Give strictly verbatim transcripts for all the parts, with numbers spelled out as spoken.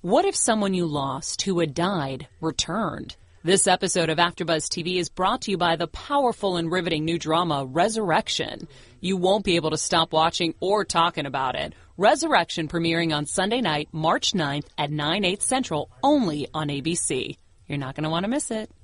What if someone you lost who had died returned? This episode of AfterBuzz T V is brought to you by the powerful and riveting new drama, Resurrection. You won't be able to stop watching or talking about it. Resurrection premiering on Sunday night, March ninth at nine, eight Central, only on A B C. You're not going to want to miss it.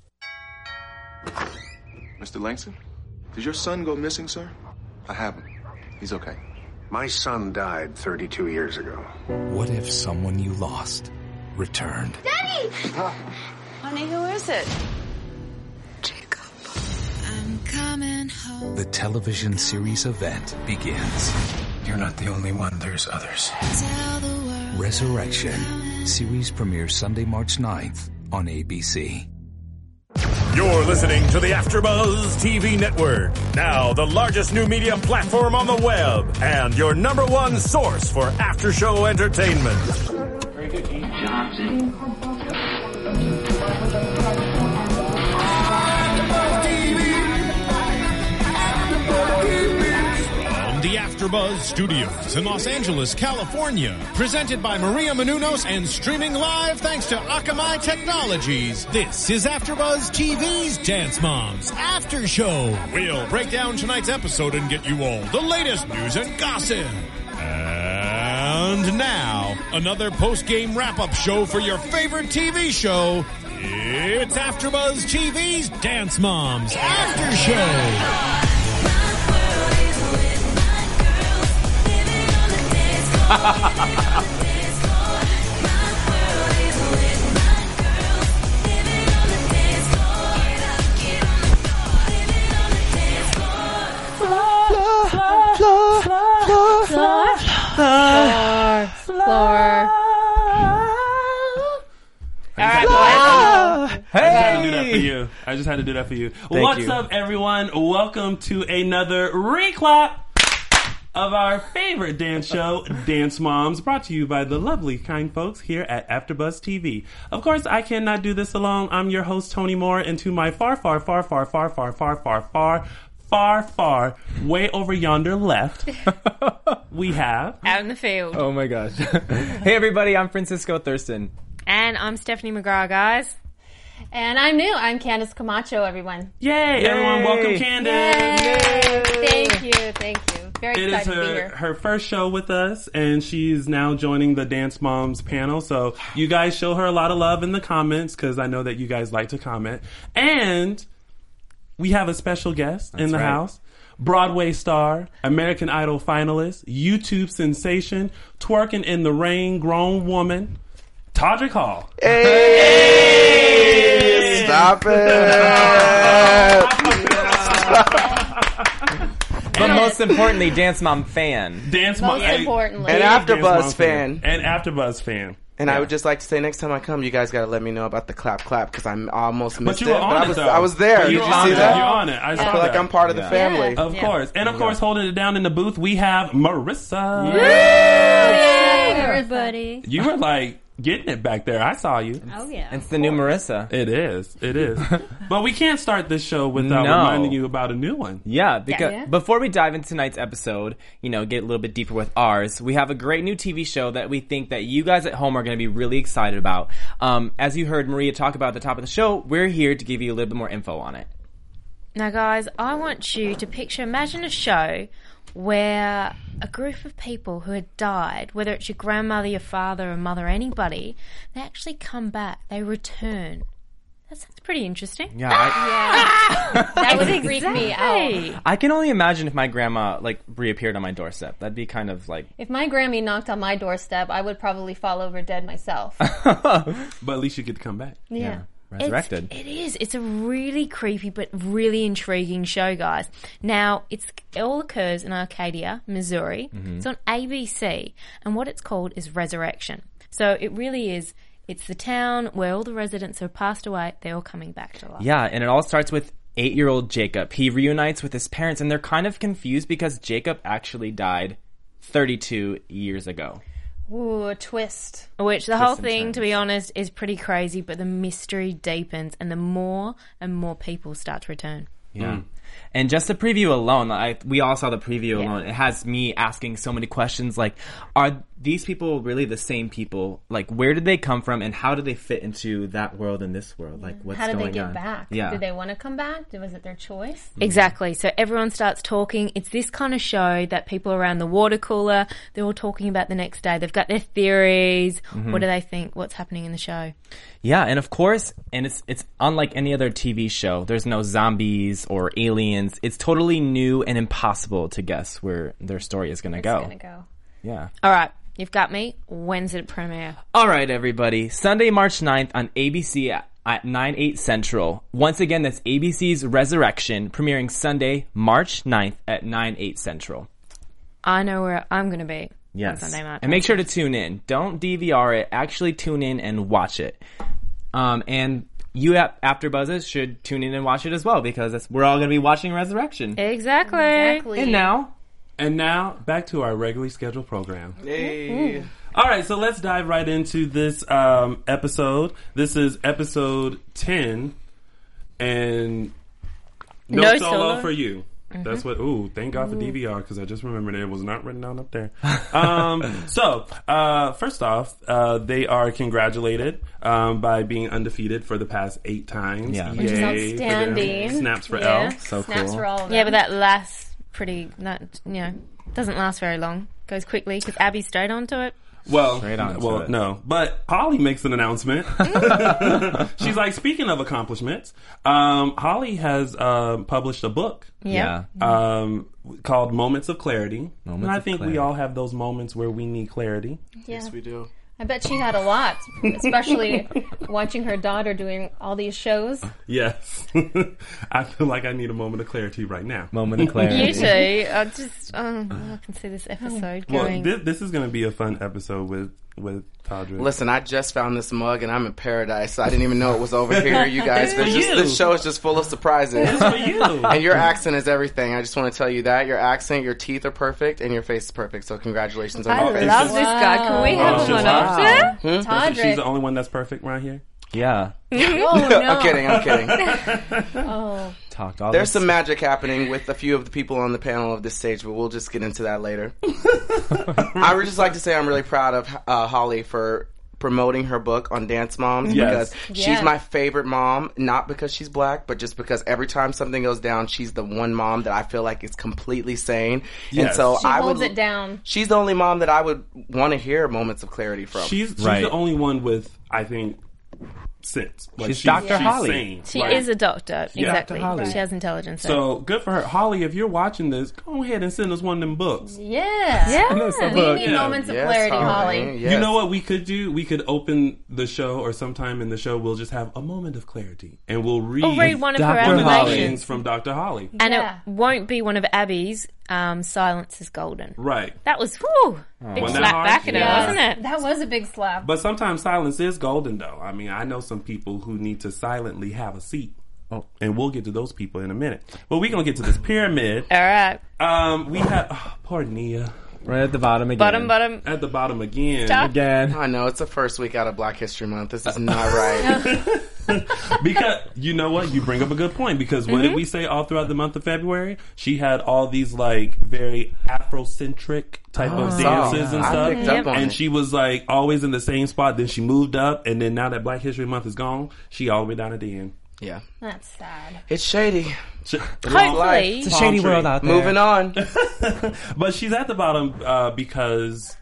Mister Langston, did your son go missing, sir? I haven't. He's okay. My son died thirty-two years ago. What if someone you lost returned? Daddy! Huh? Honey, who is it? Jacob. I'm coming home. The television series event begins. You're not the only one, there's others. Resurrection. Series premieres Sunday, March ninth on A B C. You're listening to the AfterBuzz T V network. Now, the largest new media platform on the web and your number one source for after-show entertainment. Very good, Keith Johnson. The AfterBuzz Studios in Los Angeles, California. Presented by Maria Menounos and streaming live thanks to Akamai Technologies. This is AfterBuzz T V's Dance Moms After Show. We'll break down tonight's episode and get you all the latest news and gossip. And now, another post-game wrap-up show for your favorite T V show. It's AfterBuzz T V's Dance Moms After Show. Floor. Hey! I just had to do that for you. I just had to do that for you. Thank What's you. up, everyone? Welcome to another reclap of our favorite dance show, Dance Moms, brought to you by the lovely, kind folks here at AfterBuzz T V. Of course, I cannot do this alone. I'm your host, Tony Moore, and to my far, far, far, far, far, far, far, far, far, far, far, way over yonder left, we have... Out in the field. Oh my gosh. Hey everybody, I'm Francisco Thurston. And I'm Stephanie McGraw, guys. And I'm new. I'm Candace Camacho, everyone. Yay, Yay. Everyone, welcome Candace. Yay. Thank you, thank you. Very it excited is her, to be here. her first show with us, and she's now joining the Dance Moms panel. So you guys show her a lot of love in the comments, because I know that you guys like to comment. And we have a special guest That's in the right. house. Broadway star, American Idol finalist, YouTube sensation, twerking in the rain, grown woman, Todrick Hall. Hey! Hey! Stop it! But most importantly, Dance Mom fan. Dance Most Mom, importantly. And AfterBuzz fan. And AfterBuzz fan. And yeah. I would just like to say, next time I come, you guys got to let me know about the clap clap, because I almost missed but you were it. On but it I was, though. I was there. You Did you on see it. that? You're on it. I, I saw feel like that. I'm part of yeah. the family. Yeah. Of yeah. course. And of Yeah. course, holding it down in the booth, we have Marissa. Yay, everybody. You were like getting it back there. I saw you. Oh, yeah. It's the new Marissa. It is. It is. But we can't start this show without No. reminding you about a new one. Yeah, because Yeah. before we dive into tonight's episode, you know, get a little bit deeper with ours, we have a great new T V show that we think that you guys at home are going to be really excited about. Um, as you heard Maria talk about at the top of the show, we're here to give you a little bit more info on it. Now, guys, I want you to picture, imagine a show where a group of people who had died, whether it's your grandmother, your father, or mother, anybody, they actually come back. They return. That sounds pretty interesting. Yeah, I, Yeah. That would freak me Exactly. out. I can only imagine if my grandma like reappeared on my doorstep. That'd be kind of like. If my Grammy knocked on my doorstep, I would probably fall over dead myself. But at least you get to come back. Yeah. Resurrected. It's, it is. It's a really creepy but really intriguing show, guys. Now, it's it all occurs in Arcadia, Missouri. Mm-hmm. It's on A B C, and what it's called is Resurrection. So it really is. It's the town where all the residents who have passed away, they're all coming back to life. Yeah, and it all starts with eight-year-old Jacob. He reunites with his parents, and they're kind of confused because Jacob actually died thirty-two years ago. Ooh, a twist. Which the Twist whole and thing, turns. to be honest, is pretty crazy, but the mystery deepens and the more and more people start to return. Yeah. Mm. And just the preview alone, I, we all saw the preview Yeah. alone. It has me asking so many questions like, are these people really the same people? Like, where did they come from and how do they fit into that world and this world? Like, what's How did going they get on? back? Yeah. Did they want to come back? Was it their choice? Exactly. So everyone starts talking. It's this kind of show that people around the water cooler, they're all talking about the next day. They've got their theories. Mhm. What do they think? What's happening in the show? Yeah, and of course, and it's it's unlike any other T V show. There's no zombies or aliens. It's totally new and impossible to guess where their story is going to go. Gonna go. Yeah. All right. You've got me. When's it premiere? All right, everybody. Sunday, March ninth on A B C at, at nine, eight Central. Once again, that's A B C's Resurrection, premiering Sunday, March ninth at nine, eight Central. I know where I'm going to be. Yes. On Sunday, March. And make sure to tune in. Don't D V R it. Actually tune in and watch it. Um, and you at AfterBuzzers should tune in and watch it as well because it's, we're all going to be watching Resurrection. Exactly. Exactly. And now... And now, back to our regularly scheduled program. Hey. All right, so let's dive right into this um, episode. This is episode ten, and no, No solo, solo. for you. Mhm. That's what. Ooh, thank God for D V R because I just remembered it was not written down up there. Um, so, uh, first off, uh, they are congratulated um, by being undefeated for the past eight times. Yeah. Which is Yay for them. outstanding. Snaps for Yeah. L. So Snaps cool. for all of them. Yeah, but that lasts pretty, that, you know, doesn't last very long. Goes quickly because Abby's straight onto it. Well, Straight on to well, it. no, but Holly makes an announcement. She's like, speaking of accomplishments, um, Holly has uh, published a book Yeah. um, called Moments of Clarity. Moments and I of think Clarity. we all have those moments where we need clarity. Yeah. Yes, we do. I bet she had a lot, especially watching her daughter doing all these shows. Yes. I feel like I need a moment of clarity right now. Moment of clarity. You too. I just, oh, I can see this episode Well, going. this, this is going to be a fun episode with, with Tadra. Listen, I just found this mug and I'm in paradise. So I didn't even know it was over here, you guys. It's There's for just, you. this show is just full of surprises. It's for you. And your accent is everything. I just want to tell you that. Your accent, your teeth are perfect, and your face is perfect. So congratulations on I your face. love this guy. Can we Wow. have Oh, him on wow. after? Hmm? She's Tadrick. the only one that's perfect right here. Yeah. Oh, no. I'm kidding, I'm kidding. Oh. Talked all There's this. some magic happening with a few of the people on the panel of this stage, but we'll just get into that later. I would just like to say I'm really proud of uh, Holly for promoting her book on Dance Moms Yes. because Yeah. she's my favorite mom, not because she's black, but just because every time something goes down, she's the one mom that I feel like is completely sane. And Yes. so She I holds would it down. She's the only mom that I would want to hear moments of clarity from. She's, she's Right. the only one with, I think, sense. Like, She's Doctor Holly. Sane. She Like, is a doctor. Yeah. Exactly. Doctor Holly. She has intelligence. So good for her. Holly, if you're watching this, go ahead and send us one of them books. Yeah. Yeah. That's a We book. need Yeah. moments of Yes, clarity, Holly. Holly. Yes. You know what we could do? We could open the show, or sometime in the show, we'll just have a moment of clarity, and we'll read, Or read one of her Doctor one of the Holly. affirmations. things from Doctor Holly. And Yeah. it won't be one of Abby's, um, Silence is Golden. Right. That was, whew, big Wasn't that slap hard? back at her, Yeah. wasn't it? That was a big slap. But sometimes silence is golden, though. I mean, I know some people who need to silently have a seat. Oh. And we'll get to those people in a minute. But we're going to get to this pyramid. All right. Um, we have, oh, poor Nia, Right at the bottom again. Bottom, bottom. at the bottom again. Stop. Again. I know, it's the first week out of Black History Month. This is not right. Because, you know what? You bring up a good point. Because what Mm-hmm. did we say all throughout the month of February? She had all these, like, very Afrocentric type of dances and I stuff. picked up on And it. she was, like, always in the same spot. Then she moved up. And then now that Black History Month is gone, she all the way down at the end. Yeah. That's sad. It's shady. She- Hopefully. It's a shady Palm world tree. out there. Moving on. But she's at the bottom uh, because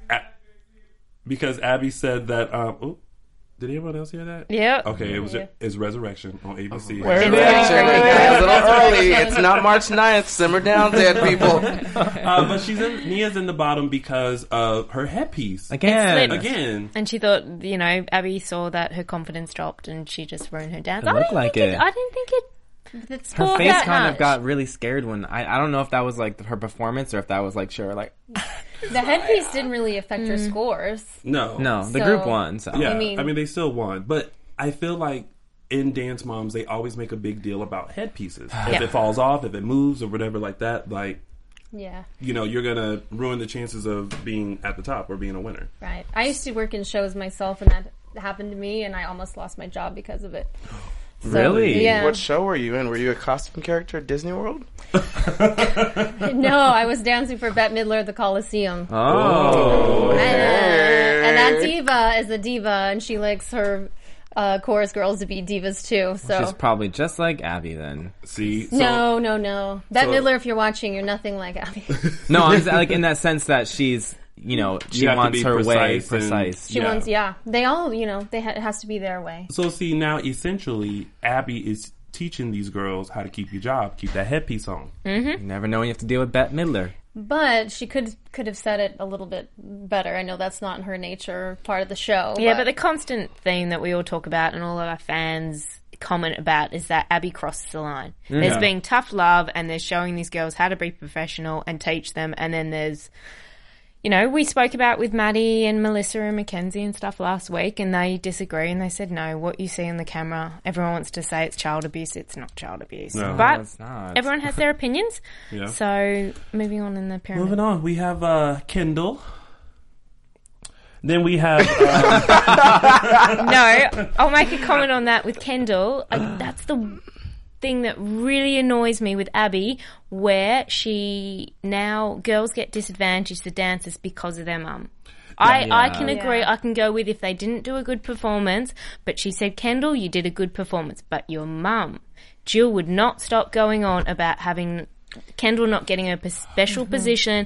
because Abby said that. Um, ooh, did anyone else hear that? Yep. Okay, it was Yeah. it's Resurrection on A B C. Where It's is it? a little early. It's not March ninth. Simmer down, dead people. Uh, but she's in, Nia's in the bottom because of her headpiece. Again. Again. And she thought, you know, Abby saw that her confidence dropped and she just ruined her dance. It I looked didn't like think it. I didn't think it. Her spoiled face that kind much. of got really scared when I I don't know if that was like her performance or if that was like sure like The headpiece didn't really affect Mm. her scores. No. no the So- group won so Yeah, I I mean, mean- they still won, but I feel like in Dance Moms they always make a big deal about headpieces. If Yeah. it falls off, if it moves, or whatever like that, like Yeah. you know, you're gonna ruin the chances of being at the top or being a winner. Right. I used to work in shows myself, and that happened to me, and I almost lost my job because of it. So, Really? Yeah. What show were you in? Were you a costume character at Disney World? No, I was dancing for Bette Midler at the Coliseum. Oh. And, uh, and that diva is a diva, and she likes her uh, chorus girls to be divas too. So She's probably just like Abby then. See? So, no, no, no. Bette so- Midler, if you're watching, you're nothing like Abby. No, I'm just, like in that sense that she's, you know, she You have to wants be her way precise and- precise. She Yeah. wants, yeah. They all, you know, they ha- it has to be their way. So see, now essentially, Abby is teaching these girls how to keep your job, keep that headpiece on. Mm-hmm. You never know when you have to deal with Bette Midler. But she could could have said it a little bit better. I know that's not in her nature part of the show. Yeah, but the constant theme that we all talk about and all of our fans comment about is that Abby crosses the line. Mm. There's Yeah. being tough love and there's showing these girls how to be professional and teach them, and then there's, you know, we spoke about with Maddie and Melissa and Mackenzie and stuff last week, and they disagree and they said, no, what you see on the camera, everyone wants to say it's child abuse. It's not child abuse. No. But No, it's not. everyone has their opinions. Yeah. So moving on in the pyramid. Moving on, we have uh, Kendall. Then we have... Um, No, I'll make a comment on that with Kendall. Like, that's the thing that really annoys me with Abby, where she now girls get disadvantaged, the dancers, because of their mum. I, Yeah. I can agree. Yeah. I can go with if they didn't do a good performance, but she said, Kendall, you did a good performance, but your mum, Jill, would not stop going on about having Kendall not getting a p- special Mm-hmm. position.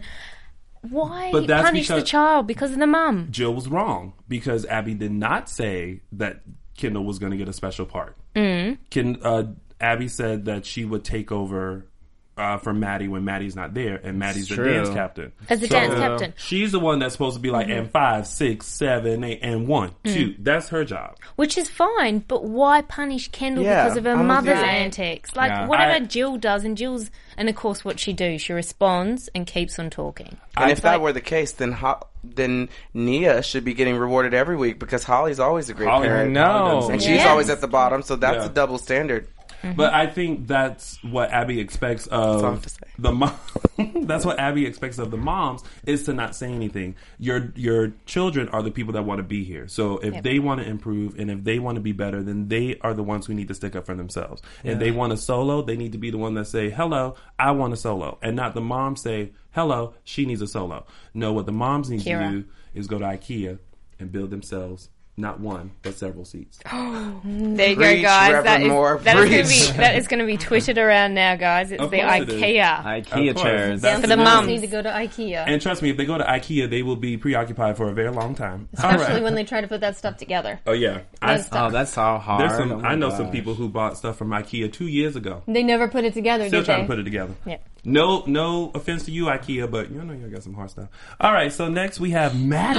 Why But that's punish the because- child because of the mum? Jill was wrong because Abby did not say that Kendall was going to get a special part. Mm. Ken, uh, Abby said that she would take over uh, for Maddie when Maddie's not there, and Maddie's the True. dance captain. As the So, dance captain. She's the one that's supposed to be like, and five, six, seven, eight, and one, two. That's her job. Which is fine, but why punish Kendall Yeah, because of her I'm with mother's you. antics? Like, Yeah. whatever I- Jill does, and Jill's, and of course what she do, she responds and keeps on talking. And I if that thought- were the case, then Ho- then Nia should be getting rewarded every week because Holly's always a great Holly- parent. No. Holly does And it. she's Yes. always at the bottom, so that's Yeah. a double standard. But I think that's what Abby expects of all I have to say. the mom. That's what Abby expects of the moms is to not say anything. Your your children are the people that want to be here. So if Yep. they want to improve and if they want to be better, then they are the ones who need to stick up for themselves. If they want a solo, they need to be the one that say, "Hello, I want a solo," and not the mom say, "Hello, she needs a solo." No, what the moms need Kira. to do is go to IKEA and build themselves not one but several seats. There you Preach, go, guys. That Reverend is, Moore, that, is gonna preach. be, that is going to be tweeted around now, guys. It's Of the course it is. IKEA. IKEA Of course. chairs. That's For the new. mums. Need to go to IKEA, And trust me, if they go to IKEA, they will be preoccupied for a very long time. especially when they try to put that stuff together. Oh yeah, I, Those Oh, that's how hard. there's some. Oh my I know some gosh. people who bought stuff from IKEA two years ago. They never put it together, Still did trying they? to put it together. Yeah. No, no offense to you, IKEA, but you know you got some hard stuff. All right, so next we have Maddie.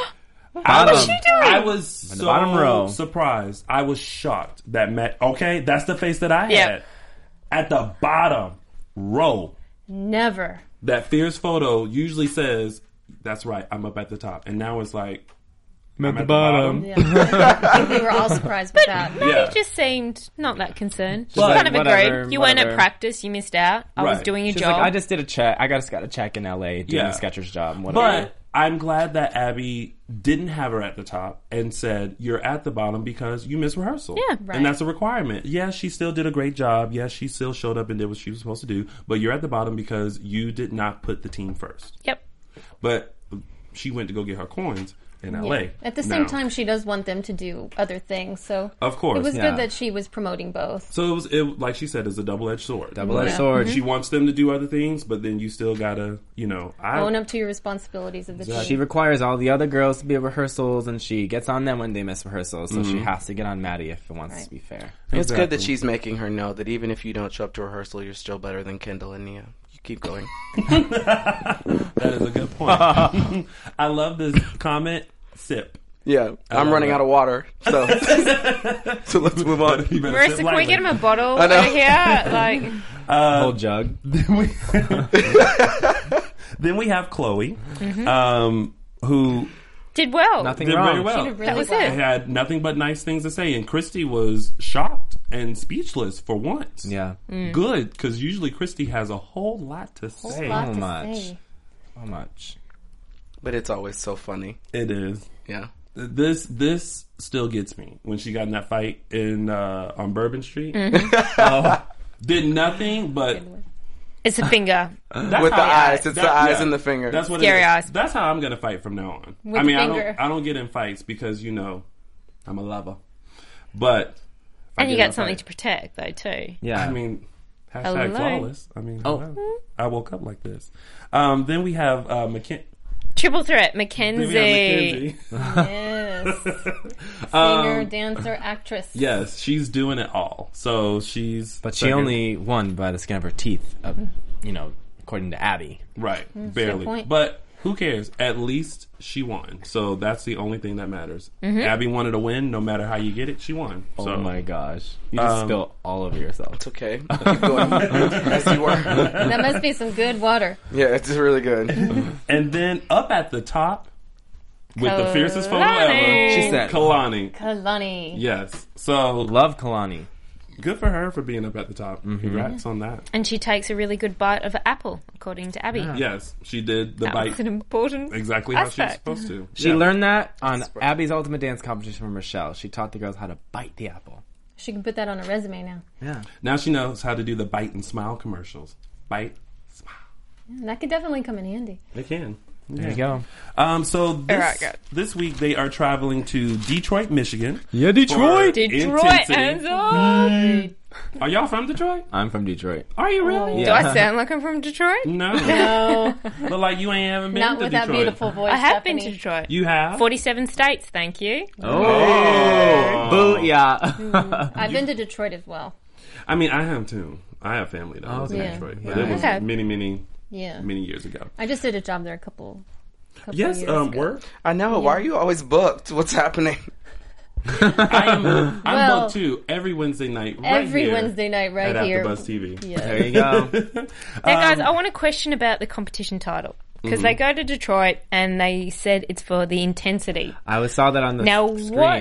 I Bottom. was, she doing? I was the so bottom row. surprised. I was shocked that Matt. Okay, that's the face that I had Yep. at the bottom row. Never. That fierce photo usually says, "That's right, I'm up at the top," and now it's like, I'm at I'm the at the bottom. bottom. I think we were all surprised with that. Maddie Yeah. just seemed not that concerned. She But- kind of Whatever, agreed. You weren't whatever. at practice. You missed out. I was Right. doing your She's job. like, I just did a check. I just got a check in L A doing Yeah. the Skechers job. Whatever. But I'm glad that Abby didn't have her at the top and said, "You're at the bottom because you missed rehearsal." Yeah, right. And that's a requirement. Yes, she still did a great job. Yes, she still showed up and did what she was supposed to do. But you're at the bottom because you did not put the team first. Yep. But she went to go get her coins in L A. Yeah. At the same Now- time, she does want them to do other things, so Of course, it was yeah. good that she was promoting both. So it was, it, like she said, it's a double-edged sword. Double-edged Yeah. sword. She wants them to do other things, but then you still gotta, you know, I Own up to your responsibilities of the Exactly. She team. requires all the other girls to be at rehearsals, and she gets on them when they miss rehearsals. So Mm-hmm. she has to get on Maddie if it wants Right. to be fair. It's good that Exactly. she's making her know that even if you don't show up to rehearsal, you're still better than Kendall and Nia. You keep going. That is a good point. I love this comment. Sip. Yeah, I I'm love running that. out of water, so so let's move on. You better Marissa, sip can we lightly. get him a bottle I know. over here? Like, Uh, Whole jug. Then we, then we have Chloe, um, who did well. Nothing did wrong. very well. She did really That was well. it. Had nothing but nice things to say, and Christy was shocked and speechless for once. Yeah. Good, because usually Christy has a whole lot to Whole say. lot So to much. say. So much. But it's always so funny. It is. Yeah. This this still gets me when she got in that fight in uh, on Bourbon Street. Mm-hmm. uh, did nothing but it's a finger with the eyes. It's that, the eyes yeah, and the finger. That's what Scary it is. eyes. That's how I'm gonna fight from now on. With I mean, the I finger. don't I don't get in fights because you know I'm a lover, but if I and you get in got a something fight- to protect though too. Yeah. I mean, hashtag Hello. flawless. I mean, Oh. hello. I woke up like this. Um, then we have uh, McKin- Triple threat, then we Mackenzie. have Mackenzie. Yes. Singer, Um, dancer, actress. Yes, she's doing it all. So she's, But she second. only won by the skin of her teeth, uh, you know, according to Abby. right, Mm, barely. fair point. But who cares? At least she won. So that's the only thing that matters. Mm-hmm. Abby wanted to win, no matter how you get it. She won. So, Oh my gosh. You just Um, spilled all over yourself. It's okay. Keep going. As you were. That must be some good water. Yeah, it's really good. And then up at the top with the fiercest photo ever, Kalani. She said- Kalani. Kalani. Yes. So Love Kalani. good for her for being up at the top. Mm-hmm. Congrats on that. And she takes a really good bite of an apple, according to Abby. Yes, she did the That bite was an important exactly how she's aspect. supposed to. She Yeah. learned that on Abby's Ultimate Dance Competition from Rochelle. She taught the girls how to bite the apple. She can put that on a resume now. Yeah. Now she knows how to do the bite and smile commercials. Bite, smile. Yeah, that could definitely come in handy. They can. There you go. Um, so this, Alright, good. this week they are traveling to Detroit, Michigan. Yeah, for Detroit, Intensity. hands up! Are y'all from Detroit? I'm from Detroit. Are you really? Do I sound like I'm from Detroit? No. No, But like you ain't ever been not to with Detroit. that beautiful voice. I have been to Stephanie. Detroit. You have? forty-seven states, thank you. Oh. Boo, yeah. I've been to Detroit as well. I mean, I have too. I have family that lives in Yeah. Detroit. But Yeah. it was Okay. many, many, Yeah. many years ago. I just did a job there a couple. couple Yes, years um, ago. work. I know. Why are you always booked? What's happening? I am. I'm Well, booked too. Every Wednesday night. Right Every here Wednesday night, right at here. AfterBuzz T V. Yeah. There you go. Now, guys, I want to question about the competition title. Because they go to Detroit and they said it's for the intensity. I was saw that on the Now, screen. what-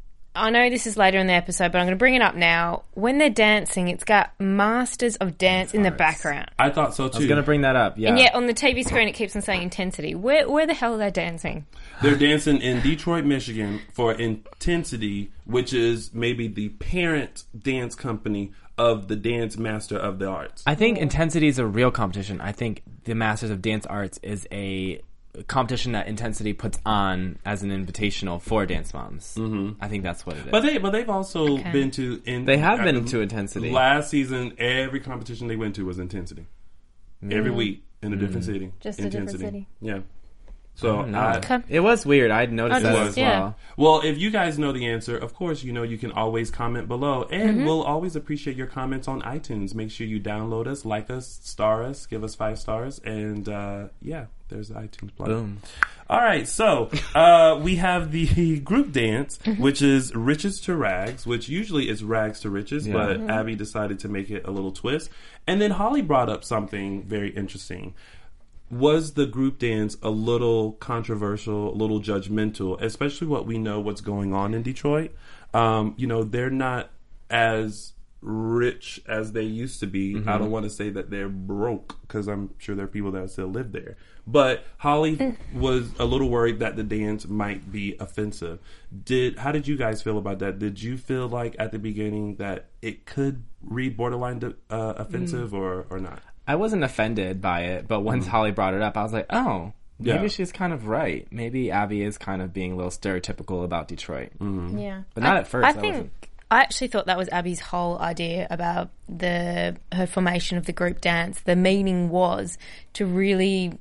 I know this is later in the episode, but I'm going to bring it up now. When they're dancing, it's got Masters of Dance in the background. I thought so I was too. going to bring that up. Yeah. And yet on the T V screen, it keeps on saying intensity. Where where the hell are they dancing? They're dancing in Detroit, Michigan for Intensity, which is maybe the parent dance company of the Dance Master of the Arts. I think Intensity is a real competition. I think the Masters of Dance Arts is a competition that Intensity puts on as an invitational for dance moms. Mm-hmm. I think that's what it is. But they, but they've also Okay. been to. In, They have been uh, to Intensity. Last season, every competition they went to was Intensity. Every week in a different city. Just a different Intensity. city. Yeah. So No. I, Okay. It was weird. I noticed Oh, that just- as yeah. well. well, if you guys know the answer, of course, you know you can always comment below, and we'll always appreciate your comments on iTunes. Make sure you download us, like us, star us, give us five stars, and uh, yeah, there's the iTunes plug. Boom. All right, so uh, we have the group dance, which is Riches to Rags, which usually is Rags to Riches, Yeah. but Abby decided to make it a little twist. And then Holly brought up something very interesting. Was the group dance a little controversial, a little judgmental, especially what we know what's going on in Detroit? Um, you know, they're not as rich as they used to be. Mm-hmm. I don't want to say that they're broke because I'm sure there are people that still live there. But Holly was a little worried that the dance might be offensive. Did how did you guys feel about that? Did you feel like at the beginning that it could read borderline uh, offensive Mm. or, or not? I wasn't offended by it, but once Holly brought it up, I was like, oh, maybe Yeah. she's kind of right. Maybe Abby is kind of being a little stereotypical about Detroit. Mm-hmm. Yeah. But not I, at first. I I think wasn't. I actually thought that was Abby's whole idea about the her formation of the group dance. The meaning was to really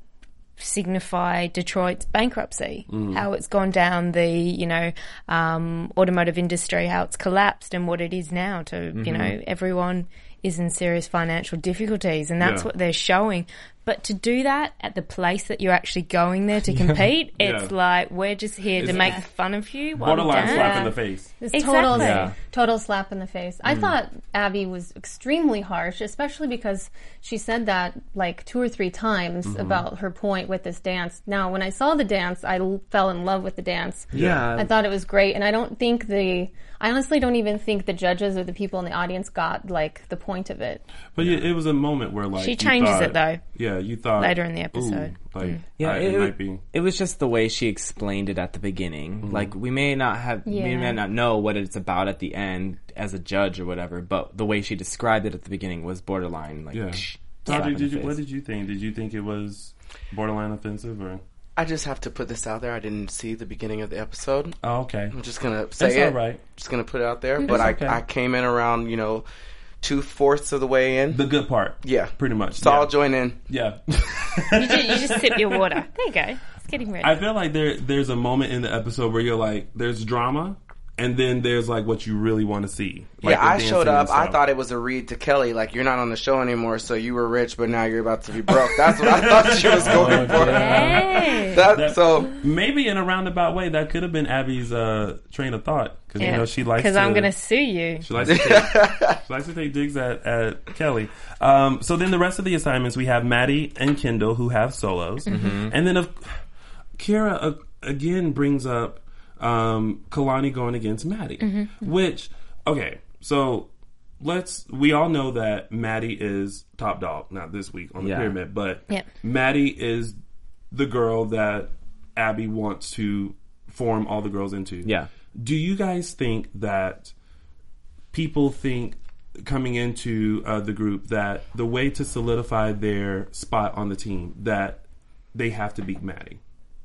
signify Detroit's bankruptcy, how it's gone down the, you know, um, automotive industry, how it's collapsed and what it is now to, you know, everyone is in serious financial difficulties and that's Yeah. what they're showing. But to do that at the place that you're actually going there to compete, it's Yeah. like, we're just here It's to make fun of you. while Borderline we slap dance. in the face. It's Exactly. total, Yeah. total slap in the face. I thought Abby was extremely harsh, especially because she said that like two or three times about her point with this dance. Now, when I saw the dance, I l- fell in love with the dance. Yeah. I thought it was great, and I don't think the, I honestly don't even think the judges or the people in the audience got like the point of it. But yeah, it was a moment where like She you changes thought- it, though. Yeah, you thought Later in the episode. ooh, like Yeah, I- it, it, wa- might be. it was just the way she explained it at the beginning. Mhm. Like we may not have, we Yeah. may not know what it's about at the end as a judge or whatever, but the way she described it at the beginning was borderline. Like, Yeah. psh, Todd, slap in did the you, what face. did you think? Did you think it was borderline offensive or? I just have to put this out there. I didn't see the beginning of the episode. Oh, okay. I'm just gonna say That's it. all right. Just gonna put it out there. It's But I, okay. I came in around, you know, two fourths of the way in. The good part. Yeah, pretty much. So yeah. I'll join in. Yeah. You just, you just sip your water. There you go. It's getting ready. I feel like there there's a moment in the episode where you're like, there's drama, and then there's like what you really want to see. Like yeah, the I dancing showed and up. I stuff. thought it was a read to Kelly. Like, you're not on the show anymore, so you were rich, but now you're about to be broke. That's what I thought she was going for. Hey. That, That- so maybe in a roundabout way that could have been Abby's uh, train of thought because you Yeah. know she likes Because to, I'm going to sue you. She likes to take, she likes to take digs at, at Kelly. Um, so then the rest of the assignments we have Maddie and Kendall who have solos, Mhm. and then of Kira uh, again brings up um, Kalani going against Maddie, Mhm. which okay, so let's we all know that Maddie is top dog, not this week on the Yeah. pyramid, but Yep. Maddie is the girl that Abby wants to form all the girls into. Yeah. Do you guys think that people think coming into uh, the group that the way to solidify their spot on the team that they have to beat Maddie?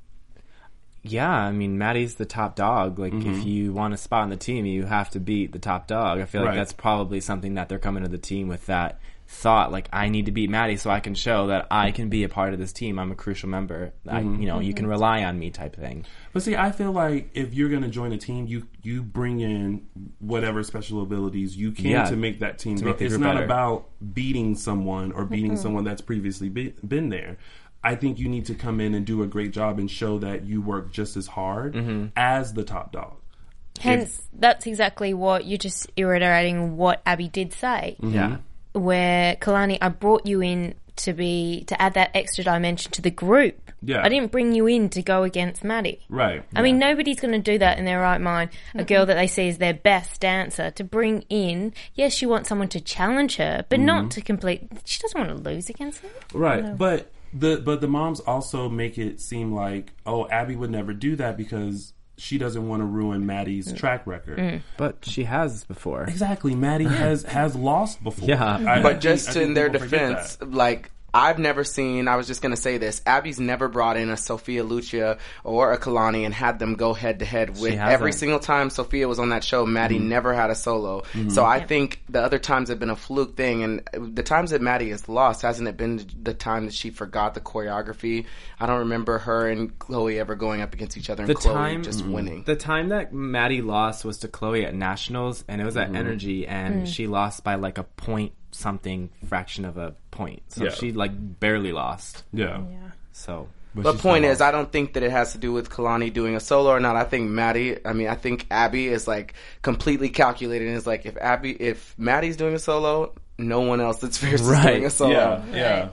Yeah, I mean, Maddie's the top dog. Like, Mhm. if you want a spot on the team, you have to beat the top dog. I feel like Right. that's probably something that they're coming to the team with that thought. Like, I need to beat Maddie so I can show that I can be a part of this team. I'm a crucial member. I, Mhm. you know, you can rely on me type thing. But see, I feel like if you're going to join a team, you you bring in whatever special abilities you can Yeah, to make that team to go. make the It's group not better. about beating someone or beating Mhm. someone that's previously be, been there. I think you need to come in and do a great job and show that you work just as hard Mm-hmm. as the top dog. Hence, that's exactly what you're just reiterating what Abby did say. Mhm. Yeah. Where Kalani, I brought you in to be to add that extra dimension to the group. Yeah. I didn't bring you in to go against Maddie. Right. I mean, nobody's going to do that in their right mind. A girl that they see as their best dancer to bring in. Yes, you want someone to challenge her, but Mhm. not to complete. She doesn't want to lose against them. Right, No. but the but the moms also make it seem like, oh, Abby would never do that because she doesn't want to ruin Maddie's track record. Mm. But she has before. Exactly, Maddie has has lost before. Yeah. I- I but think- just I think in their people forget defense, that. like, I've never seen, I was just going to say this, Abby's never brought in a Sophia Lucia or a Kalani and had them go head to head with hasn't. every single time Sophia was on that show, Maddie Mhm. never had a solo. Mhm. So I think the other times have been a fluke thing, and the times that Maddie has lost, hasn't it been the time that she forgot the choreography? I don't remember her and Chloe ever going up against each other and The Chloe time, just winning. The time that Maddie lost was to Chloe at Nationals, and it was at Mhm. Energy, and Mm. she lost by like a point something fraction of a point. So Yeah. she like barely lost. Yeah. So. But point is, I don't think that it has to do with Kalani doing a solo or not. I think Maddie, I mean, I think Abby is like completely calculated and is like, if Abby, if Maddie's doing a solo, no one else that's fierce Right. is doing a solo. Yeah, yeah.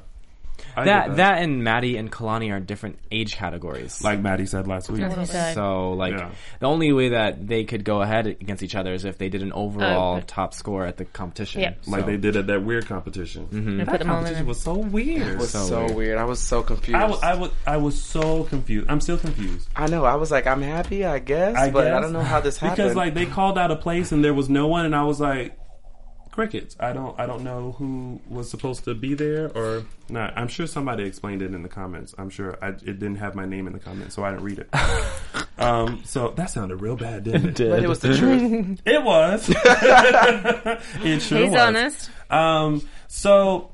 I get That, that and Maddie and Kalani are different age categories. Like Maddie said last week. That's what he said. So, like, Yeah. the only way that they could go ahead against each other is if they did an overall Oh, okay. top score at the competition. Yeah. Like So- they did at that weird competition. Mhm. That Put them all in competition there. was so weird. It was So so, weird. weird. I was so confused. I, w- I, w- I was so confused. I'm still confused. I know. I was like, I'm happy, I guess, I but I guess. don't know how this happened. Because like they called out a place and there was no one, and I was like, crickets. I don't I don't know who was supposed to be there or not. I'm sure somebody explained it in the comments. I'm sure I, it didn't have my name in the comments, so I didn't read it. um, so that sounded real bad, didn't it? did. But it was the truth. It was. It sure He's was. honest. Um, so,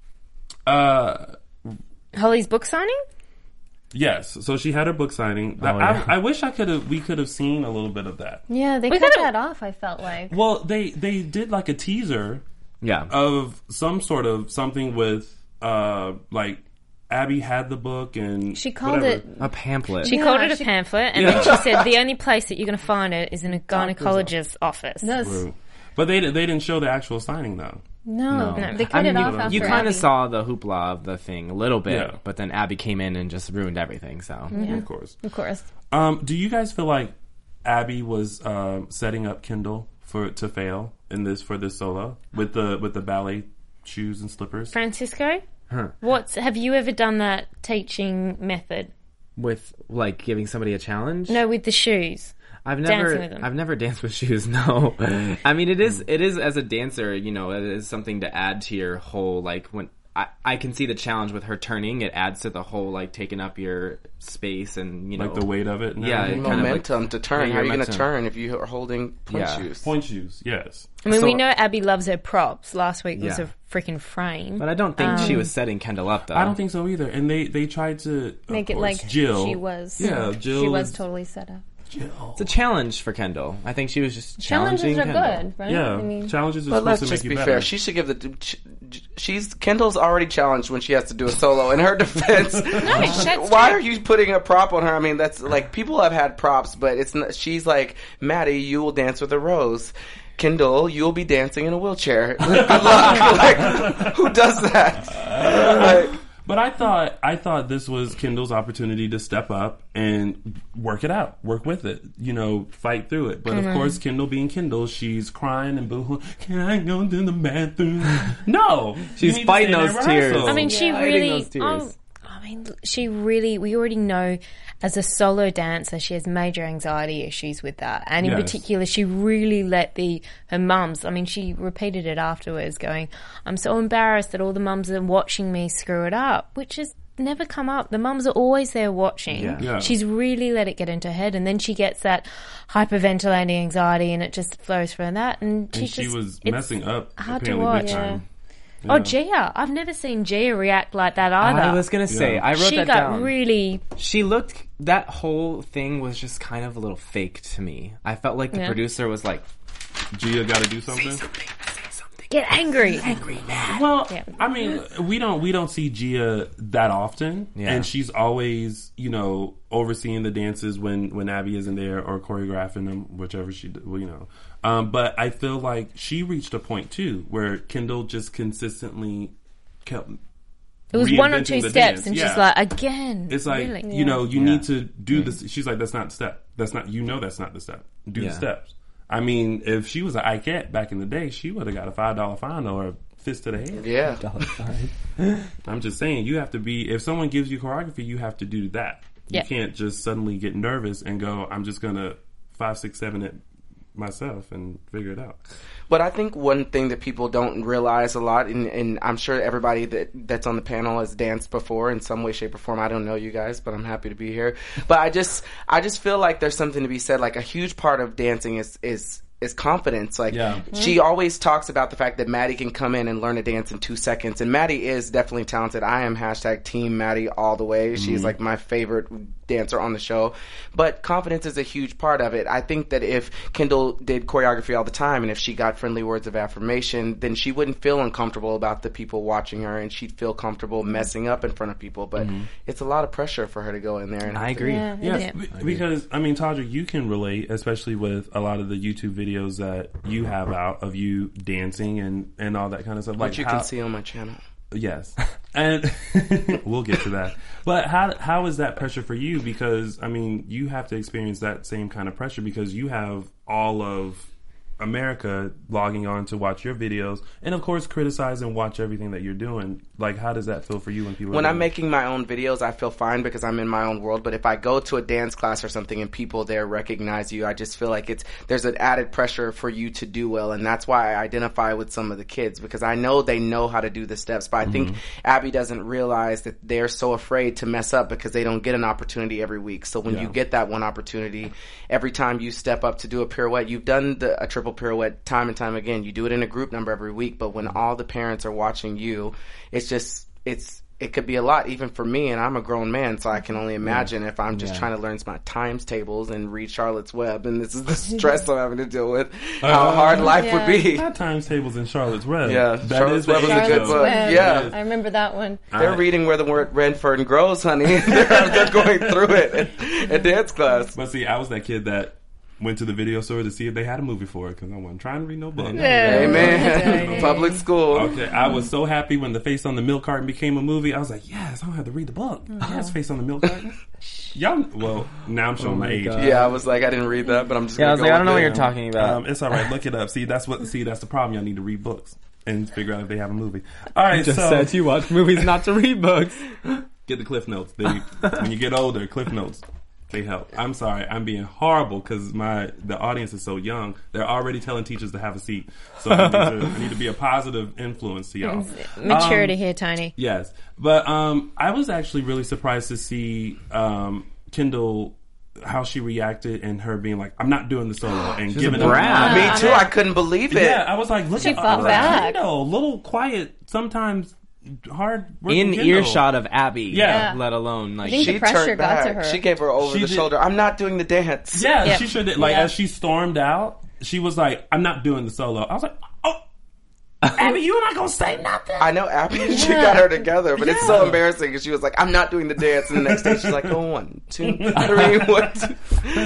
uh, Holly's book signing? yes. So she had her book signing. Oh, yeah. I, I wish I could have. We could have seen a little bit of that. Yeah, they We cut could've- that off, I felt like. Well, they they did like a teaser Yeah. of some sort of something with uh like Abby had the book and She called whatever. it A pamphlet. She Yeah, called it a she- pamphlet, and Yeah. then she said the only place that you're going to find it is in a gynecologist's office. This. True. But they they didn't show the actual signing though. No, No. they cut I mean, it you- off after You kind Abby. of saw the hoopla of the thing a little bit, Yeah. but then Abby came in and just ruined everything. So Yeah. Of course. Of course. Um, do you guys feel like Abby was um, setting up Kendall for to fail in this for this solo with the with the ballet shoes and slippers? Francisco, Huh. what's have you ever done that teaching method? With like giving somebody a challenge? No, with the shoes. I've Dancing never with them. I've never danced with shoes. No. I mean, it is it is as a dancer, you know, it is something to add to your whole like when I, I can see the challenge with her turning. It adds to the whole like taking up your space and you know like the weight of it. And yeah, everything? it kind momentum of like, to turn. yeah, How are you going to momentum. turn if you are holding point Yeah. shoes? Point shoes, yes. I mean, So- we know Abby loves her props. Last week was Yeah. a freaking frame. But I don't think Um, she was setting Kendall up though. I don't think so either. And they they tried to Make of it course, like Jill. she was. Yeah, Jill. She was is- totally set up. It's a challenge for Kendall. I think she was just challenging Challenges are Kendall. good, right? Yeah, I mean, challenges are But supposed let's to just make be you fair. better. She should give the. She's Kendall's already challenged when she has to do a solo. In her defense, that's why true. are you putting a prop on her? I mean, that's like people have had props, but it's not, she's like Maddie. You will dance with a rose. Kendall, you will be dancing in a wheelchair. Good luck. Like, who does that? Like, But I thought I thought this was Kendall's opportunity to step up and work it out, work with it, you know, fight through it. But Mm-hmm. of course, Kendall being Kendall, she's crying and boohoo. Can I go to the bathroom? No, She's You need to fighting stay in those that tears. rehearsal. I mean, she Hiding really. those tears. Oh, I mean, she really. We already know, as a solo dancer, she has major anxiety issues with that, and in Yes. particular, she really let the her mums. I mean, she repeated it afterwards, going, "I'm so embarrassed that all the mums are watching me screw it up," which has never come up. The mums are always there watching. Yeah. Yeah. She's really let it get into her head, and then she gets that hyperventilating anxiety, and it just flows from that. And, and she's she just, was it's messing up hard to apparently big watch. time. Oh, Yeah. Gia! I've never seen Gia react like that either. I was gonna say Yeah. I wrote she that got down. really. She looked. That whole thing was just kind of a little fake to me. I felt like the Yeah. producer was like, Gia got to do something. Get angry, angry, mad. Well, Yeah. I mean, we don't we don't see Gia that often, Yeah. and she's always, you know, overseeing the dances when when Abby isn't there or choreographing them, whichever she, d- well, you know. Um, but I feel like she reached a point too where Kendall just consistently kept. It was one or reinventing two the steps, dance. and Yeah. she's like, again. It's like, really? you know, you Yeah. need to do this. She's like, that's not the step. That's not, you know, that's not the step. Do Yeah. the steps. I mean, if she was an Ikette back in the day, she would have got a five dollar fine or a fist to the head. yeah. I'm just saying, you have to be, if someone gives you choreography, you have to do that. You Yeah. can't just suddenly get nervous and go, I'm just going to five, six, seven it myself and figure it out. But I think one thing that people don't realize a lot, and, and I'm sure everybody that, that's on the panel has danced before in some way, shape, or form. I don't know you guys, but I'm happy to be here. But I just, I just feel like there's something to be said. Like a huge part of dancing is is is confidence. Like Yeah. she always talks about the fact that Maddie can come in and learn a dance in two seconds, and Maddie is definitely talented. I am hashtag Team Maddie all the way. She's like my favorite dancer on the show. But confidence is a huge part of it. I think that if Kendall did choreography all the time and if she got friendly words of affirmation, then she wouldn't feel uncomfortable about the people watching her, and she'd feel comfortable messing up in front of people. But it's a lot of pressure for her to go in there. And I have to- agree. Yeah, Yeah, it is. be- because I mean, Tadra, you can relate, especially with a lot of the YouTube videos that you have out of you dancing and, and all that kind of stuff. Like Which you how, can see on my channel. Yes, and we'll get to that. But how how is that pressure for you? Because I mean, you have to experience that same kind of pressure because you have all of America logging on to watch your videos and of course criticize and watch everything that you're doing. Like, how does that feel for you when people When are I'm doing making my own videos, I feel fine because I'm in my own world. But if I go to a dance class or something and people there recognize you, I just feel like it's there's an added pressure for you to do well. And that's why I identify with some of the kids because I know they know how to do the steps. But I Mm-hmm. think Abby doesn't realize that they're so afraid to mess up because they don't get an opportunity every week. So when Yeah. you get that one opportunity, every time you step up to do a pirouette, you've done the, a triple pirouette time and time again. You do it in a group number every week. But when all the parents are watching you, it's just, it's, it could be a lot even for me, and I'm a grown man, so I can only imagine if I'm just Yeah. trying to learn my times tables and read Charlotte's Web, and this is the stress I'm having to deal with, how Uh, hard life yeah. would be. Not times tables in Charlotte's Web. Yeah, that Charlotte's is the Web is a age good of- book. Web. Yeah. I remember that one. They're I- reading where the word Redfern grows, honey. they're, they're going through it at, at dance class. But see, I was that kid that went to the video store to see if they had a movie for it because I wasn't trying to read no book. Amen. Public school. Okay, I was so happy when the Face on the Milk Carton became a movie. I was like, yes, I don't have to read the book. Mm-hmm. Yes, Face on the Milk Carton. Y'all, well, now I'm showing oh my, my age. God. Yeah, I was like, I didn't read that, but I'm just. Yeah, gonna I was go like, I don't know there. what you're talking about. Um, it's all right. Look it up. See, that's what. See, that's the problem. Y'all need to read books and figure out if they have a movie. All right, you just so said you watch movies, not to read books. Get the Cliff Notes. They, when you get older, Cliff Notes. They help. I'm sorry, I'm being horrible because my the audience is so young. They're already telling teachers to have a seat, so I need to, I need to be a positive influence to y'all. Maturity um, here, Tony. Yes, but um, I was actually really surprised to see um, Kendall how she reacted and her being like, "I'm not doing the solo," and She's giving a brat. Me too. I couldn't believe it. Yeah, I was like, "Look She at fought uh, back. Kendall, little quiet sometimes." Hard in Kendall. earshot of Abby, yeah. Let alone like I think she the pressure turned got back. to her. She gave her over She the did. shoulder. I'm not doing the dance. Yeah, Yeah. she sure did. Like Yeah. as she stormed out, she was like, "I'm not doing the solo." I was like, "Oh, Abby, you're not gonna say nothing." I know Abby. She got her together, but it's so embarrassing because she was like, "I'm not doing the dance," and the next day she's like, "Oh, one, two, three, one, two."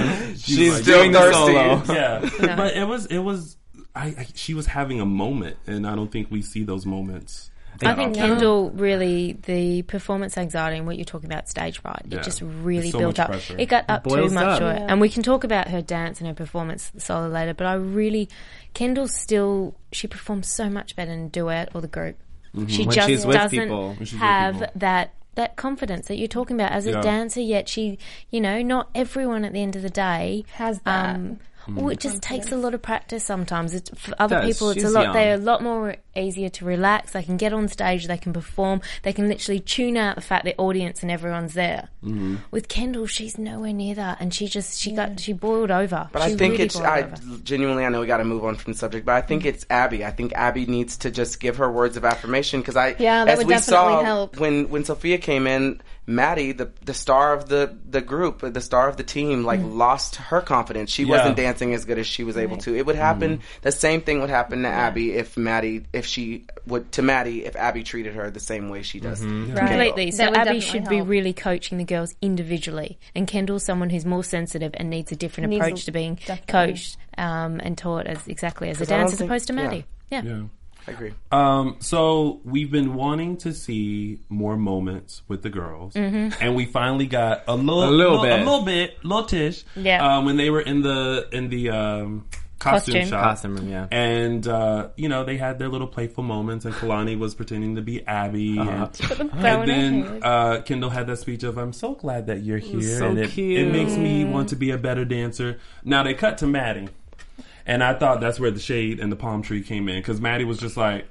she's like, doing the thirsty. solo. Yeah, No. but it was it was. I, I she was having a moment, and I don't think we see those moments. I think Kendall really, the performance anxiety and what you're talking about, stage fright, Yeah. it just really So built much up. pressure. It got up too boils much up. to it. Yeah. And we can talk about her dance and her performance solo later, but I really, Kendall still, she performs so much better in duet or the group. Mm-hmm. She When just she's with doesn't people. When she's with have people. that that confidence that you're talking about as a Yeah. dancer, yet she, you know, not everyone at the end of the day Has that. Um, well, it just takes a lot of practice sometimes. It's, for other does. people, it's She's a lot. young. They're a lot more easier to relax. They can get on stage. They can perform. They can literally tune out the fact the audience and everyone's there. Mm-hmm. With Kendall, she's nowhere near that, and she just she got she boiled over. But she I think really it's, boiled I over. genuinely, I know we got to move on from the subject, but I think it's Abby. I think Abby needs to just give her words of affirmation because I, Yeah, that as would we definitely saw help. when when Sophia came in, Maddie, the the star of the the group, the star of the team, like Mm-hmm. lost her confidence. She Yeah. wasn't dancing as good as she was able to. It would happen. The same thing would happen to Abby if Maddie, if she would to Maddie, if Abby treated her the same way she does. to Right. Kendall. Completely. So That would Abby definitely should be help. really coaching the girls individually, and Kendall's someone who's more sensitive and needs a different Needs approach a- to being definitely. coached um, and taught as exactly as a 'Cause I don't dance as think- opposed to yeah. Maddie. Yeah. Yeah. I agree. Um, so we've been wanting to see more moments with the girls, Mm-hmm. and we finally got a little, A little bit. a little bit, little tish. Yeah. Um, when they were in the in the um, costume, Costume. shop, Costume room, yeah. and uh, you know they had their little playful moments, and Kalani was pretending to be Abby, Uh-huh. and, bow and in her then head. uh, Kendall had that speech of "I'm so glad that you're here, So and it, cute. it makes me want to be a better dancer." Now they cut to Maddie. And I thought that's where the shade and the palm tree came in because Maddie was just like,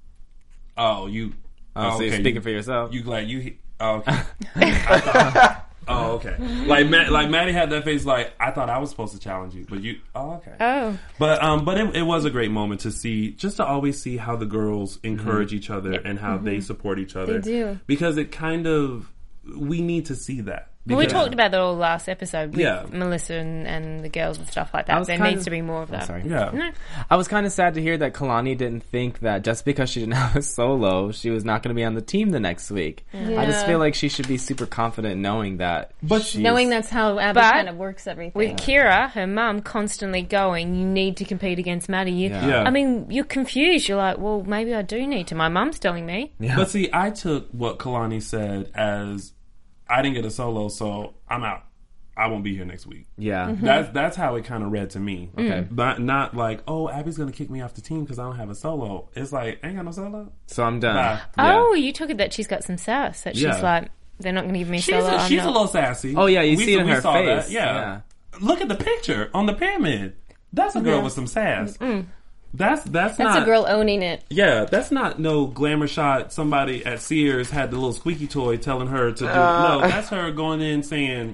"Oh, you." Oh, so you're okay, speaking you, for yourself. You glad you? he- Oh, okay. I thought- oh, okay. Like, Ma- like Maddie had that face. Like, I thought I was supposed to challenge you, but you. Oh, okay. Oh. But um, but it, it was a great moment to see, just to always see how the girls encourage each other and how they support each other. They do. Because it kind of, we need to see that. Well, we Because- talked about that all last episode with Yeah. Melissa and, and the girls and stuff like I that. was There kind needs of- to be more of I'm that. sorry. Yeah. No. I was kind of sad to hear that Kalani didn't think that just because she didn't have a solo, she was not going to be on the team the next week. I just Yeah. feel like she should be super confident knowing that. But she's- Knowing that's how Abby But kind of works everything. With Kira, her mum, constantly going, you need to compete against Maddie. You, Yeah. Yeah. I mean, you're confused. You're like, well, maybe I do need to. My mum's telling me. Yeah. But see, I took what Kalani said as, I didn't get a solo, so I'm out. I won't be here next week. yeah. Mm-hmm. That's that's how it kind of read to me. Okay. Not not like, oh, Abby's gonna kick me off the team because I don't have a solo. It's like, ain't got no solo. So I'm done. Bye. Yeah. Oh, you took it that she's got some sass. That she's Yeah. like, they're not going to give me a She's solo. a, I'm she's a not. little sassy. Oh, yeah, you we, see it in we her saw face. That. Yeah. Look at the picture on the pyramid. That's a girl with some sass. That's that's, that's not a girl owning it. Yeah, that's not no glamour shot. Somebody at Sears had the little squeaky toy telling her to do. Uh. No, that's her going in saying,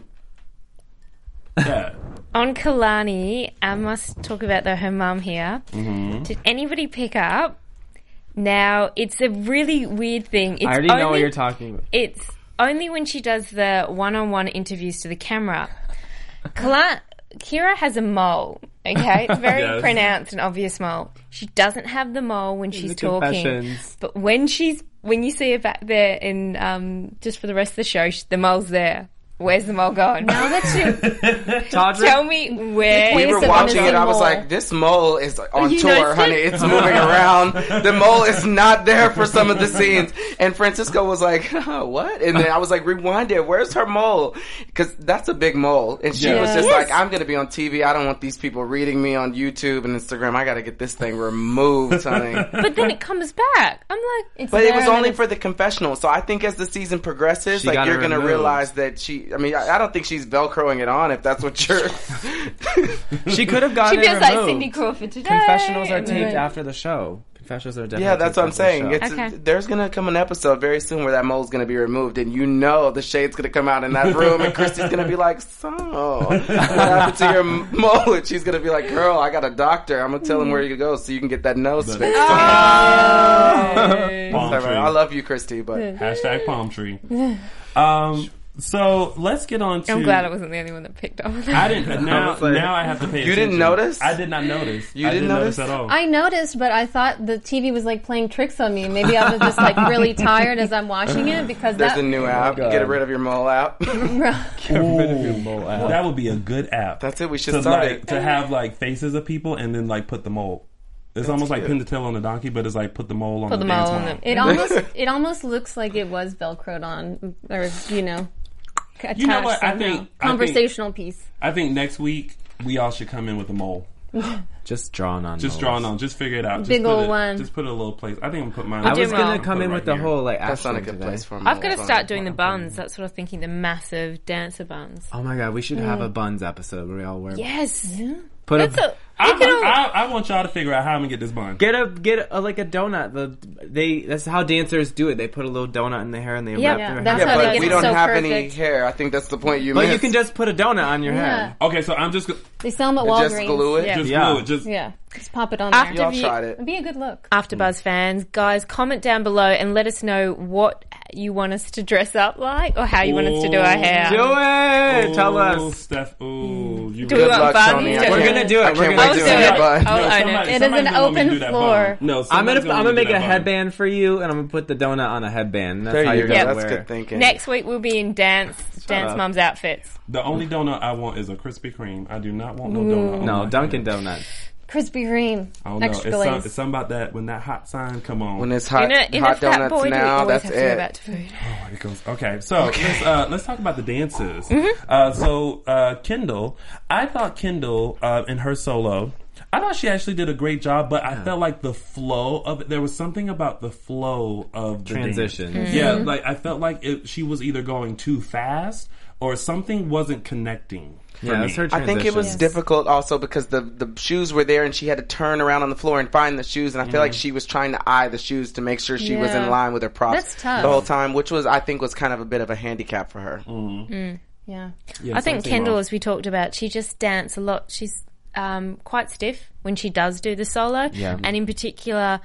"Yeah." On Kalani, I must talk about the, her mum here. Mm-hmm. Did anybody pick up? Now, it's a really weird thing. It's I already only, know what you're talking about. It's only when she does the one-on-one interviews to the camera. Kala- Kira has a mole, okay? It's very Yes. pronounced and obvious mole. She doesn't have the mole when she's The talking. confessions. But when she's when you see her back there in um, just for the rest of the show, she, the mole's there. Where's the mole going? Now that you tell me where. We were watching it. I was like, "This mole is on you tour, honey. It's moving around. The mole is not there for some of the scenes." And Francisco was like, oh, "What?" And then I was like, "Rewind it. Where's her mole? Because that's a big mole." And she yeah. was just yes. like, "I'm going to be on T V. I don't want these people reading me on YouTube and Instagram. I got to get this thing removed, honey." But then it comes back. I'm like, it's but it was only for the confessional. So I think as the season progresses, she like you're going to removed. realize that she. I mean, I, I don't think she's velcroing it on. If that's what you're. She could have gotten she feels it removed. like Cindy Crawford today. Confessionals are taped right. after the show. Confessionals are definitely. Yeah, that's what I'm saying. It's okay. There's gonna come an episode very soon where that mole's gonna be removed, and you know the shade's gonna come out in that room, and Christy's gonna be like, "So, what happened to your mole?" And she's gonna be like, "Girl, I got a doctor. I'm gonna tell him where you go so you can get that nose fixed." Oh. Palm tree. I love you, Christy, but hashtag palm tree. Um. So let's get on to. I'm glad I wasn't the only one that picked up. I didn't. Now, now I have to pay attention. You didn't notice? I did not notice. You I didn't, didn't notice? notice at all. I noticed, but I thought the T V was like playing tricks on me. Maybe I was just like really tired as I'm watching it because there's that... a new app. Oh Get rid of your mole app. Get rid of your mole app. That would be a good app. That's it. We should to start like, it. To have like faces of people and then like put the mole. It's That's almost cute. like pin the tail on the donkey, but it's like put the mole on put the, the dance mole on mom. the... It almost it almost looks like it was Velcroed on, or you know. You know what? I think conversational I think, piece. I think next week we all should come in with a mole. Just drawing on. Just moles. drawing on. Just figure it out. Just Big put old it, one. Just put it a little place. I think I'm gonna put mine. I was well. gonna come in right with the here. whole like. That's not a action good today. place for a I've mole. got to It's start on- doing the buns. That's what I'm thinking. The massive dancer buns. Oh my god, we should Mm. have a buns episode where we all wear. Yes. Put That's a. a, I, we can all- I, I want y'all to figure out how I'm gonna get this bun. Get a get a, like a donut. The they that's how dancers do it. They put a little donut in their hair and they Yeah, wrap yeah, their that's hair. Yeah, how they but get we it don't so have any perfect. hair. I think that's the point you But missed. you can just put a donut on your Yeah. head. Okay, so I'm just go- They sell them at And Walgreens. just glue it? Yeah. just Yeah. glue it. Just Yeah. Just pop it on After there. Y'all you- tried it. It'd be a good look. AfterBuzz fans, guys, comment down below and let us know what you want us to dress up like or how you want us to do our hair. Do it. Ooh, Tell us. Steph. Ooh, you Do Good we want luck, fun? Tony. You I don't We're can't- know. gonna do it. I We're can't gonna wait I'll to do see it. it, bud. I'll No, own somebody- it. It is somebody's an gonna let me open do that floor. bun. No, I'm somebody's gonna I'm let gonna me do make a that bun. headband for you, and I'm gonna put the donut on a headband. That's There how you you're go. gonna That's wear good it. thinking. Next week we'll be in dance dance up. mom's outfits. The only donut I want is a Krispy Kreme. I do not want no donut. on No, my Dunkin' hair. Donuts. Krispy Kreme. I don't know. It's, Extra some, glaze. it's something about that when that hot sign come on. When it's hot, in a, in hot a fat donuts boy, do we now, always that's have to go it. back to food. Oh, it goes. Okay, so Let's, uh, let's talk about the dances. Uh, so uh, Kendall, I thought Kendall uh, in her solo, I thought she actually did a great job, but I felt like the flow of it. There was something about the flow of the Transition. dance. Mhm. Yeah, like I felt like it, she was either going too fast or something wasn't connecting. For Yeah, me. it's her I think it was Yes. difficult also because the the shoes were there and she had to turn around on the floor and find the shoes, and I feel like she was trying to eye the shoes to make sure she was in Yeah. line with her props That's tough. the whole time, which was I think was kind of a bit of a handicap for her. Mm. Yeah. Yeah, I think something Kendall, wrong. as we talked about, she just dance a lot. She's um, quite stiff when she does do the solo. Yeah. And in particular,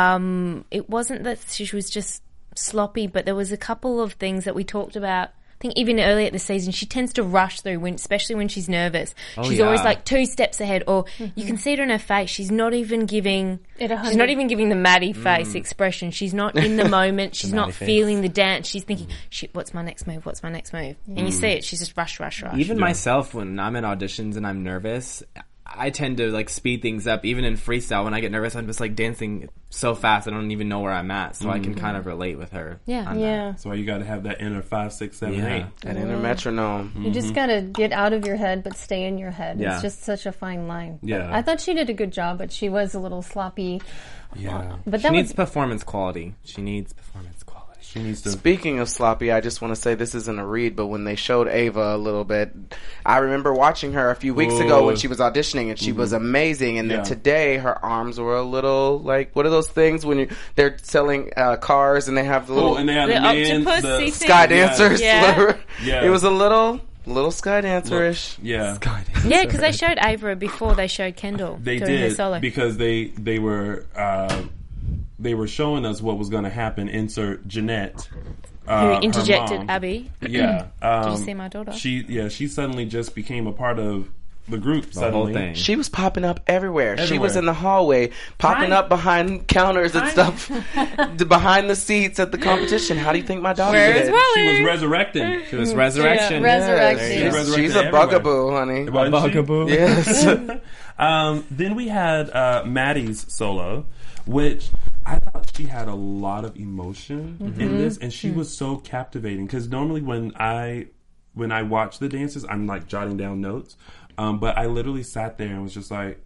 um, it wasn't that she was just sloppy, but there was a couple of things that we talked about. I think even earlier this season, she tends to rush through, when, especially when she's nervous. Oh, she's yeah. always like two steps ahead, or you can see it on her face. She's not even giving. It a She's hundred- not even giving the Maddie face expression. She's not in the moment. She's not Maddie face. feeling the dance. She's thinking, "Shit, what's my next move? What's my next move?" And you see it. She's just rush, rush, rush. Even myself, when I'm in auditions and I'm nervous, I tend to like speed things up. Even in freestyle, when I get nervous, I'm just like dancing so fast I don't even know where I'm at. So I can kind of relate with her. Yeah. on that. Yeah. That's why you got to have that inner five, six, seven, Yeah. eight. That inner metronome. You just gotta get out of your head, but stay in your head. Yeah. It's just such a fine line. Yeah. I thought she did a good job, but she was a little sloppy. Yeah. But She that needs was performance quality. She needs performance quality. She needs to. Speaking of sloppy, I just want to say this isn't a read, but when they showed Ava a little bit, I remember watching her a few weeks ago when she was auditioning, and she was amazing. And then Yeah. today, her arms were a little like what are those things when you they're selling uh, cars and they have the little Oh, and they had The the, man, octopus the thing? sky Yeah. dancers. Yeah. Yeah. It was a little little sky dancer ish. Yeah, Yeah, because they showed Ava before they showed Kendall they doing her did solo. because they they were uh, they were showing us what was going to happen. Insert Jeanette, uh, Who her interjected mom. Abby. Yeah, um, Did you see my daughter? She yeah she suddenly just became a part of the group The suddenly. whole thing. She was popping up everywhere. Everywhere. She was in the hallway, popping Trying- up behind counters and Trying- stuff, d- behind the seats at the competition. How do you think my daughter Where's did? Willie? She was resurrecting. She was resurrection. Yeah, resurrection. Yes. She She's, resurrected she's a everywhere. bugaboo, honey. Wasn't she? Bugaboo. Yes. Um, then we had uh, Maddie's solo, which I thought she had a lot of emotion Mm-hmm. in this, and she was so captivating. Because normally when I when I watch the dances, I'm like jotting down notes, um, but I literally sat there and was just like,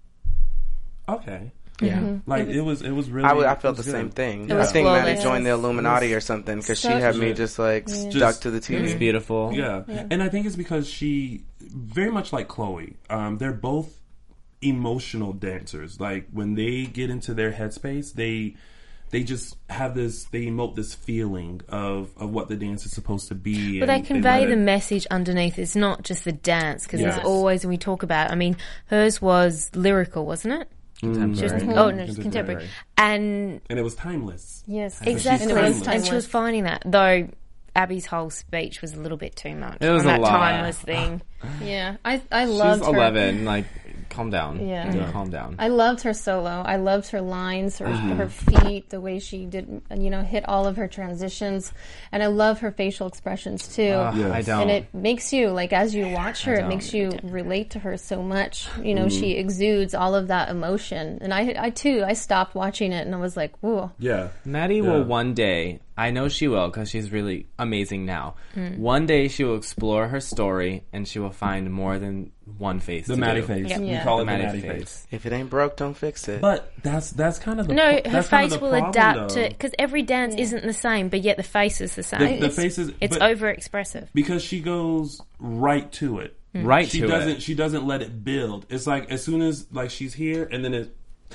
okay. Yeah. Mm-hmm. Like it was, it was really. I, w- I it felt was the good. same thing. It I was think Maddie flawless. joined the Illuminati or something because she had me just like stuck to the T It was V. beautiful. Yeah. And I think it's because she, very much like Chloe, um, they're both emotional dancers. Like when they get into their headspace, they they just have this, they emote this feeling of, of what the dance is supposed to be. But they and convey let the it- message underneath. It's not just the dance, because Yes. there's always, when we talk about, I mean, hers was lyrical, wasn't it? Contemporary. Just, Mhm. oh, no, it's contemporary. And And it was timeless. Yes, exactly. And it was And she timeless. was finding that, though Abby's whole speech was a little bit too much. It was on a that lot. timeless thing. Yeah, I I loved She's her. eleven. Like, calm down. Yeah. Dude, Yeah. calm down. I loved her solo. I loved her lines, her Mm-hmm. her feet, the way she did, you know, hit all of her transitions, and I love her facial expressions too. Uh, Yes. I don't. And it makes you, like, as you watch her, I it don't. makes you relate to her so much. You know, she Mm-hmm. exudes all of that emotion. And I, I too, I stopped watching it and I was like, whoa. Yeah. Maddie Yeah. will one day, I know she will because she's really amazing now. One day she will explore her story and she will find more than one face. The to Maddie do. face. Yeah. We Yeah. call The it the Maddie Maddie face. face. If it ain't broke, don't fix it. But that's that's kind of the No, pro- her that's kind of face the will problem, adapt though. to, because every dance isn't the same, but yet the face is the same. The, the faces, It's but- over expressive. because she goes right to it. Right She to doesn't. it. She doesn't let it build. It's like as soon as like she's here, and then it,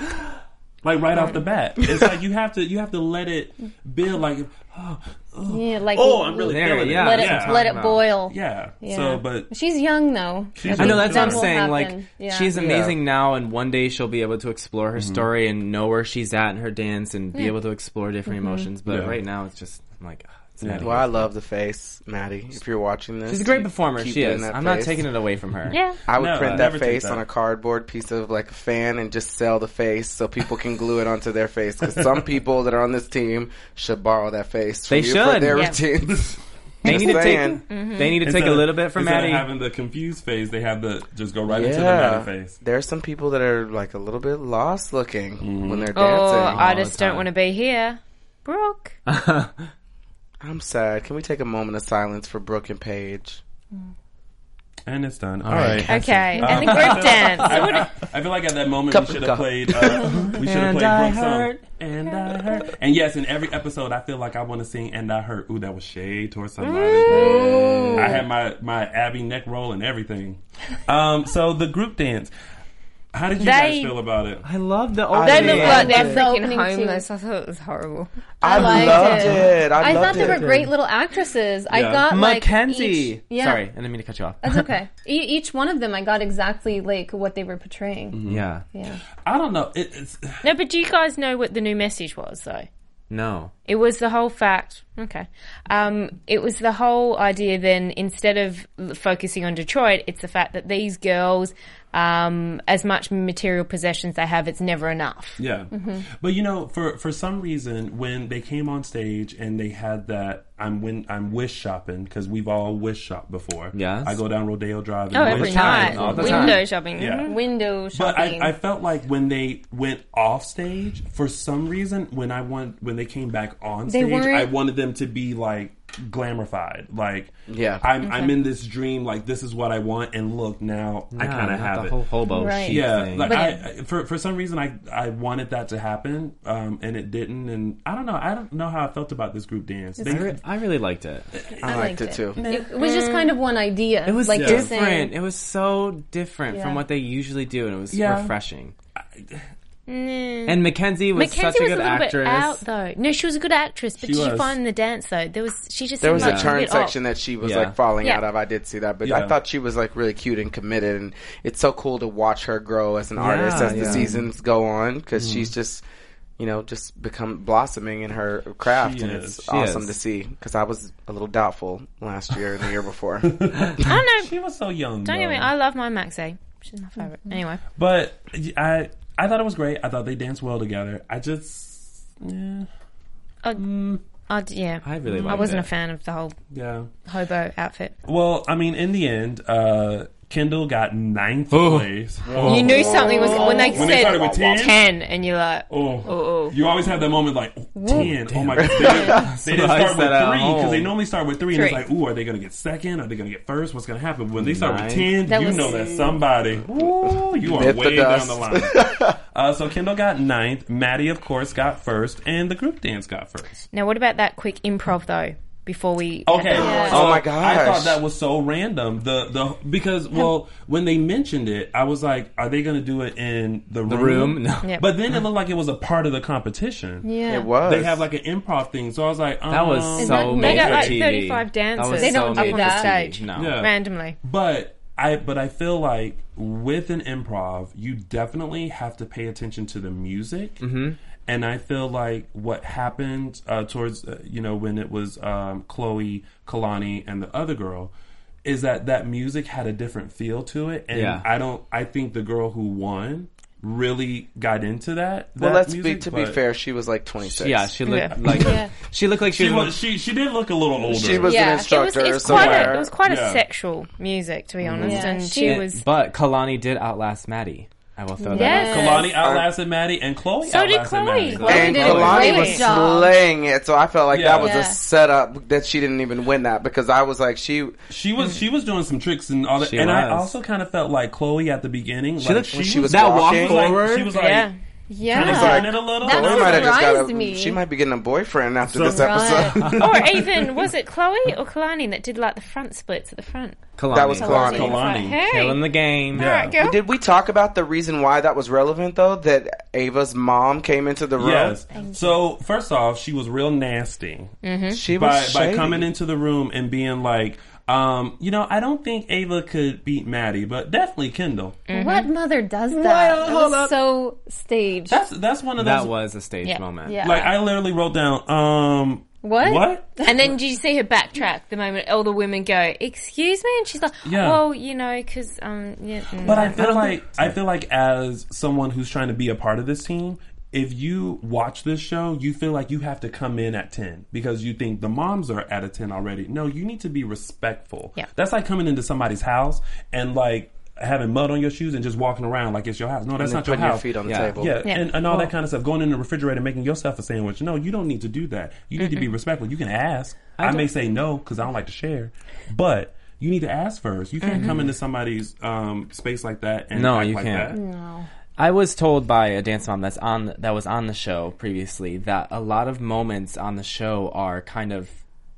like right off the bat, it's like you have to you have to let it build. Like, oh, oh, Yeah, like, oh, I'm really There, feeling yeah. it. let it yeah. let it about. boil. Yeah. Yeah. So, but She's young though. She's I know young. that's what I'm That will saying. Like, happen. Yeah. she's Yeah. amazing now, and one day she'll be able to explore her Mm-hmm. story and know where she's at in her dance and be able to explore different Mm-hmm. emotions. But Yeah. right now, it's just I'm like, ah, it's Maddie. Well, I love the face, Maddie. If you're watching this, She's a great keep- performer. keep She doing is. that I'm not face. taking it away from her. Yeah. I would No, print I that never take face that. on a cardboard piece of like a fan and just sell the face so people can glue it onto their face. Because some people that are on this team should borrow that face. From They you for should. their Yeah. routines. They Just need to take. saying. They need to take Instead a of- little bit from instead Maddie. of having the confused face, they have the just go right into the Yeah, Maddie face. there's some people that are like a little bit lost looking Mm-hmm. when they're Oh, dancing. I all the just don't time. want to be here. Brooke. I'm sad. Can we take a moment of silence for Brooke and Paige? And it's done. All right. right. Okay, and the group dance. I, I, I feel like at that moment Cup we should of have coffee. played. Uh, we should have And played I Brooke's song. hurt. And I hurt. And yes, in every episode, I feel like I want to sing "And I Hurt." Ooh, that was shade towards somebody. I had my my Abby neck roll and everything. Um, so the group dance. How did you They- guys feel about it? I love the I opening. They did. look Yeah. like they're The freaking opening too. homeless. I thought it was horrible. I, liked loved it. it. I, I loved thought they it. were great little actresses. I Yeah. got like Mackenzie. each, yeah, Sorry, I didn't mean to cut you off. that's okay. E- each one of them, I got exactly like what they were portraying. Mm-hmm. Yeah. Yeah, I don't know. It, it's No, but do you guys know what the new message was, though? No. It was the whole fact. Okay. Um, it was the whole idea then, instead of l- focusing on Detroit, it's the fact that these girls, um, as much material possessions they have, it's never enough. Yeah. But you know, for for some reason, when they came on stage and they had that, I'm win, I'm wish shopping because we've all wish shopped before. Yes. I go down Rodeo Drive. And Oh, wish every shop night. all the Window time. shopping. Yeah. Mhm. window But shopping. I, I felt like when they went off stage, for some reason, when I want when they came back on They stage, weren't- I wanted them to be like glamorified. Like, Yeah. I'm I'm in this dream. Like, this is what I want, and look, now I Yeah, kind of not have the it. whole hobo Right. chic Yeah, thing. like But I, it- I for for some reason I I wanted that to happen, um, and it didn't, and I don't know. I don't know how I felt about this group dance. I, They, re- I really liked it. I liked it too. It, it was just kind of one idea. It was like you're saying. different. It was so different Yeah. from what they usually do, and it was Yeah. refreshing. Mm. And Mackenzie was Mackenzie such a was good a little actress. bit out, though. No, she was a good actress, but She did you was. find in the dance, though, there was she just There was seemed a like turn bit section off. that she was Yeah. like falling Yeah. out of. I did see that, but Yeah. I thought she was like really cute and committed, and it's so cool to watch her grow as an artist Yeah, as the yeah. seasons go on because she's just, you know, just become blossoming in her craft, She and is. it's She awesome is. to see. Because I was a little doubtful last year and the year before. I don't know. She was so young. Don't get me. though. I love my Maxie. She's my favorite. Anyway, But I I thought it was great. I thought they danced well together. I just yeah. I, I d- yeah. I really I liked wasn't it. a fan of the whole Yeah. hobo outfit. Well, I mean, in the end, uh, Kendall got ninth place. Oh. You knew something was when they When they said started with ten? ten, and you're like, Oh. oh, oh. You always have that moment like, oh, ten. Oh my god. They, didn't- they didn't So I start with said at three because they home. normally start with three, and it's Three. like, ooh, are they going to get second? Are they going to get first? What's going to happen? When they start Nine. with ten, That you was- know that somebody, ooh, you are Bit the way down dust. the line. uh, so Kendall got ninth. Maddie, of course, got first, and the group dance got first. Now, what about that quick improv though? Before we Okay. Yeah. So Oh my I gosh. thought that was so random. The the because well when they mentioned it, I was like, are they going to do it in the, The room? room? No. Yep. But then it looked like it was a part of the competition. Yeah. It was. They have like an improv thing, so I was like, um, That was Is so that- made They got for like T V. thirty-five That was dancers. They so don't do made for that. T V. No. Yeah. randomly. But I but I feel like with an improv, you definitely have to pay attention to the music. Mm-hmm. And I feel like what happened uh, towards uh, you know when it was um, Chloe, Kalani, and the other girl is that that music had a different feel to it, and Yeah. I don't. I think the girl who won really got into that. Well, that let's music, be to be but fair. She was like twenty-six. Yeah, she looked Yeah. like Yeah. she looked like she, She was. was she she did look a little older. She was Yeah. an It It was, instructor it's quite somewhere. a, it was quite Yeah. a sexual music, to be honest, Yeah. and She- she was. but Kalani did outlast Maddie. I will throw Yes. that out. Kalani outlasted Maddie, and Chloe So did outlasted Chloe. Maddie. Chloe And did a Kalani great was job. slaying it, so I felt like Yeah. that was Yeah. a setup that she didn't even win that because I was like, she She was she was doing some tricks and all that, She and I was. also kind of felt like Chloe at the beginning. She like, looked- she, she was that walk walking. like, forward. she was like Yeah. Yeah. kind of like- getting it a little. That Chloe might have just got surprised a, me. she might be getting a boyfriend after So- this episode. Right. Or even was it Chloe or Kalani that did like the front splits at the front? Kalani. That was Kalani. Kalani. Hey, Killing the game. all right, girl. Did we talk about the reason why that was relevant though? That Ava's mom came into the room. Yes. So first off, she was real nasty She by was by shady. coming into the room and being like, um, you know, I don't think Ava could beat Maddie, but definitely Kendall. What mother does that? Well, It hold was up. so staged. That's that's one of those. That was a stage Yeah. moment. Yeah. Like I literally wrote down, um, What? What? And then did you see her backtrack the moment all the women go, "Excuse me," and she's like, Yeah. "Well, you know, because um, yeah." mm." But I feel like I feel like as someone who's trying to be a part of this team, if you watch this show, you feel like you have to come in at ten because you think the moms are at a ten already. No, you need to be respectful. Yeah. That's like coming into somebody's house and like having mud on your shoes and just walking around like it's your house. No, that's And then not your putting your house. feet on the Yeah. table. Yeah, Yeah. And, and all Well- that kind of stuff. Going in the refrigerator and making yourself a sandwich. No, you don't need to do that. You need to be respectful. You can ask. I, may say no because I don't like to share, but you need to ask first. You can't come into somebody's um, space like that and No, act you like can't. that. No. I was told by a dance mom that's on that was on the show previously that a lot of moments on the show are kind of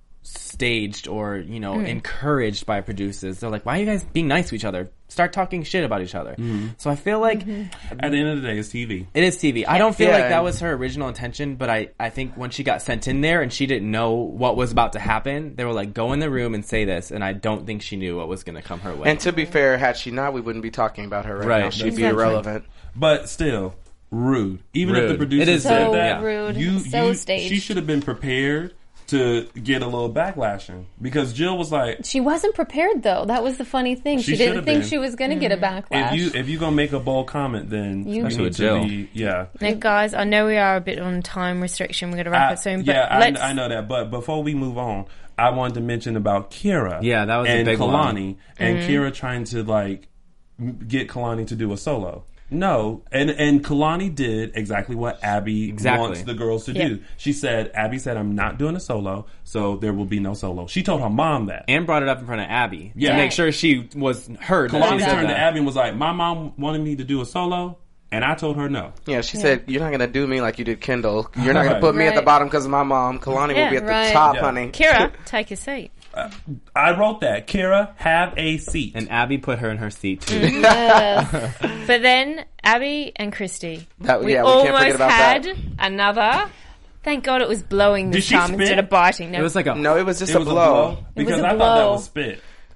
staged or you know Mm. encouraged by producers. They're like, "Why are you guys being nice to each other? Start talking shit about each other." Mm-hmm. So I feel like At the end of the day, it's T V. it is T V. I don't feel Yeah, like that and- was her original intention, but I, I think when she got sent in there and she didn't know what was about to happen, they were like, "Go in the room and say this," and I don't think she knew what was going to come her way. And to be fair, had she not, we wouldn't be talking about her right, Right. now. She'd be Exactly. irrelevant. But still, rude. Even if Rude. the producer It is said so that, rude. you, So you, staged. she should have been prepared to get a little backlashing because Jill was like, She wasn't prepared though. That was the funny thing. She She, didn't should've think been. she was going to get a backlash. if you if you gonna make a bold comment, then You- you Especially need with to Jill. be yeah. Now, guys, I know we are a bit on time restriction. We're going to wrap I- it soon, but yeah, I, let's. I know that. But before we move on, I wanted to mention about Kira. Yeah, that was a and big Kalani, one. and Mm-hmm. Kira trying to like m- get Kalani to do a solo. No, and and Kalani did exactly what Abby Exactly. wants the girls to Yeah. do. She said, Abby said, "I'm not doing a solo, so there will be no solo." She told her mom that. and brought it up in front of Abby Yeah. to make sure she was heard. that Kalani she said turned to that. Abby and was like, "My mom wanted me to do a solo, and I told her no." Yeah, she said, "You're not going to do me like you did Kendall. You're not going Right. to put me at the Right. bottom because of my mom. Kalani Yeah, will be at right. the top, Yeah. honey." Kira, take a seat. I wrote that. Kira, have a seat. And Abby put her in her seat too. Yes. But then Abby and Christy, That- we yeah, we can't almost forget about had that. another. Thank God it was blowing Did this she time spit? instead of biting. No, It was like a No, it was just It a was blow. because was a I thought that blow. was spit.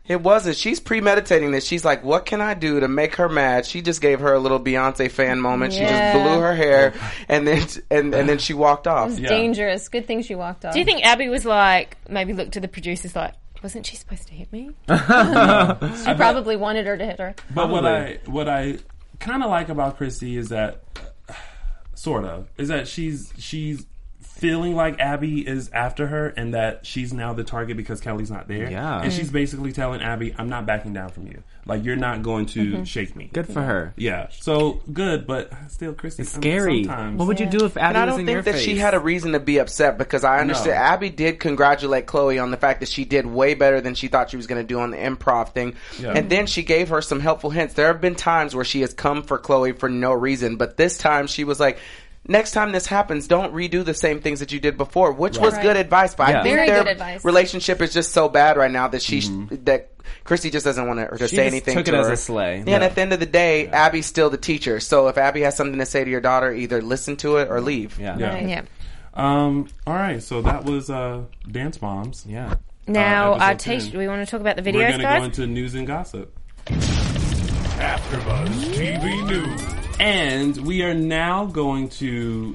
It wasn't. She's premeditating this. She's like, what can I do to make her mad? She just gave her a little Beyonce fan moment. Yeah. She just blew her hair, and then and, and then she walked off. It was yeah. dangerous. Good thing she walked off. Do you think Abby was like, maybe looked to the producers like, wasn't she supposed to hit me? She probably wanted her to hit her. But what I what I kind of like about Chrissy is that, sort of, is that she's she's feeling like Abby is after her and that she's now the target because Kelly's not there. Yeah. And she's basically telling Abby, I'm not backing down from you. Like, you're not going to Mm-hmm. shake me. Good for her. Yeah. So, good, but still, Chrissy, It's I mean, scary. sometimes. What would you do if Abby And I was don't in think your that face? she had a reason to be upset because I understand No. Abby did congratulate Chloe on the fact that she did way better than she thought she was going to do on the improv thing. Yeah. And then she gave her some helpful hints. There have been times where she has come for Chloe for no reason, but this time she was like, next time this happens, don't redo the same things that you did before, which Right. was Right. good advice. But Yeah. I think Very their good advice. relationship is just so bad right now that she Mm-hmm. that Chrissy just doesn't want her to She say just anything took to it as her. a slay. Yeah, and at the end of the day, Abby's still the teacher. So if Abby has something to say to your daughter, either listen to it or leave. Yeah. Yeah. Right. Yeah. Um, all right, so that was uh, Dance Moms. Yeah. Now, Uh, our episode t-shirt. ten. We want to talk about the We're videos, going to guys. go into news and gossip. AfterBuzz T V News. And we are now going to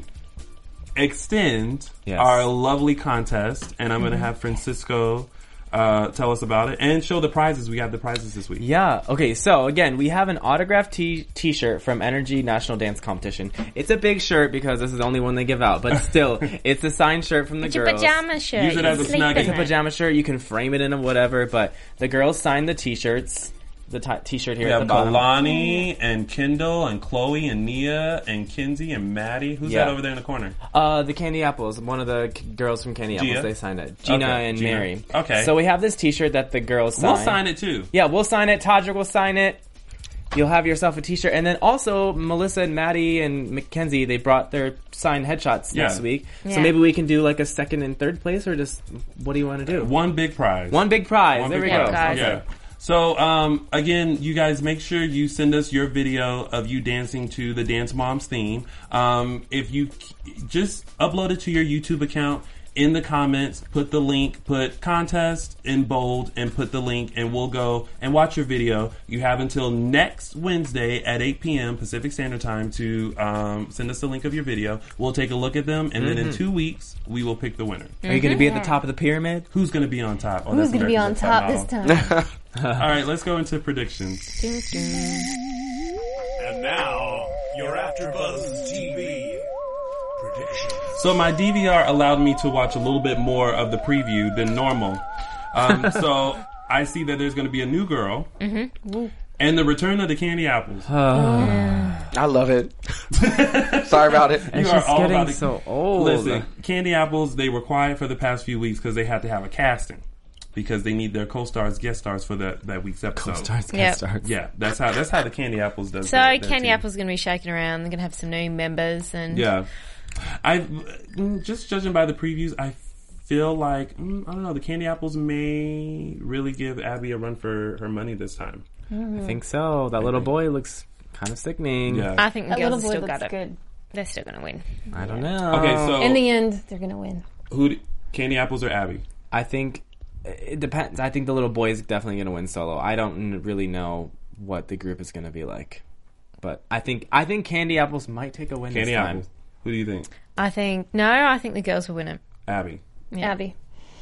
extend Yes. our lovely contest, and I'm going to have Francisco uh, tell us about it and show the prizes. We have the prizes this week. Yeah. Okay. So again, we have an autographed t- t-shirt from Energy National Dance Competition. It's a big shirt because this is the only one they give out, but still, it's a signed shirt from the It's your girls. pajama shirt. Use it You as a sleep snuggie. in It's a it. pajama shirt. You can frame it in a whatever, but the girls signed the t-shirts. The t- t-shirt here We at have the bottom. Kalani and Kendall and Chloe and Nia and Kinsey and Maddie. Who's Yeah. that over there in the corner? Uh, the Candy Apples, one of the k- girls from Candy Gia? Apples, they signed it. Gina Okay, and Gina. Mary. Okay. So we have this t-shirt that the girls signed. We'll sign it too. Yeah, we'll sign it. Todrick will sign it. You'll have yourself a t-shirt. And then also, Melissa and Maddie and Mackenzie, they brought their signed headshots Yeah. next week. Yeah. So maybe we can do like a second and third place, or just, what do you want to do? One big prize. One big prize. One there big we go. prize. Okay. Yeah. So, um, again, you guys make sure you send us your video of you dancing to the Dance Moms theme. Um, if you just upload it to your YouTube account, in the comments, put the link, put contest in bold, and put the link, and we'll go and watch your video. You have until next Wednesday at eight p.m. Pacific Standard Time to um, send us the link of your video. We'll take a look at them, and then in two weeks, we will pick the winner. Are you going to be at the top of the pyramid? Who's going to be on top? Oh, Who's that's going to be on America's top Next this Model. time? All right, let's go into predictions. And now, your AfterBuzz T V predictions. So my D V R allowed me to watch a little bit more of the preview than normal. Um, so I see that there's going to be a new girl Mm-hmm. and the return of the Candy Apples. I love it. Sorry about it. And You she's are all getting about it. so old. Listen, Candy Apples, they were quiet for the past few weeks because they had to have a casting because they need their co-stars, guest stars for that, that week's episode. Co-stars, guest Yep. stars. Yeah, that's how that's how the Candy Apples does. So their, their Candy team. Apple's going to be shaking around. They're going to have some new members, and Yeah, I just judging by the previews, I feel like mm, I don't know. The Candy Apples may really give Abby a run for her money this time. I think so. That little boy looks kind of sickening. Yeah. I think the That girls little have boy still got looks it. good. They're still going to win. I don't know. Okay, so In the end, they're going to win. who? d- Candy Apples or Abby? I think it depends. I think the little boy is definitely going to win solo. I don't n- really know what the group is going to be like, but I think I think Candy Apples might take a win Candy this time. Apples. Who do you think? I think no. I think the girls will win it. Abby. Yeah. Abby.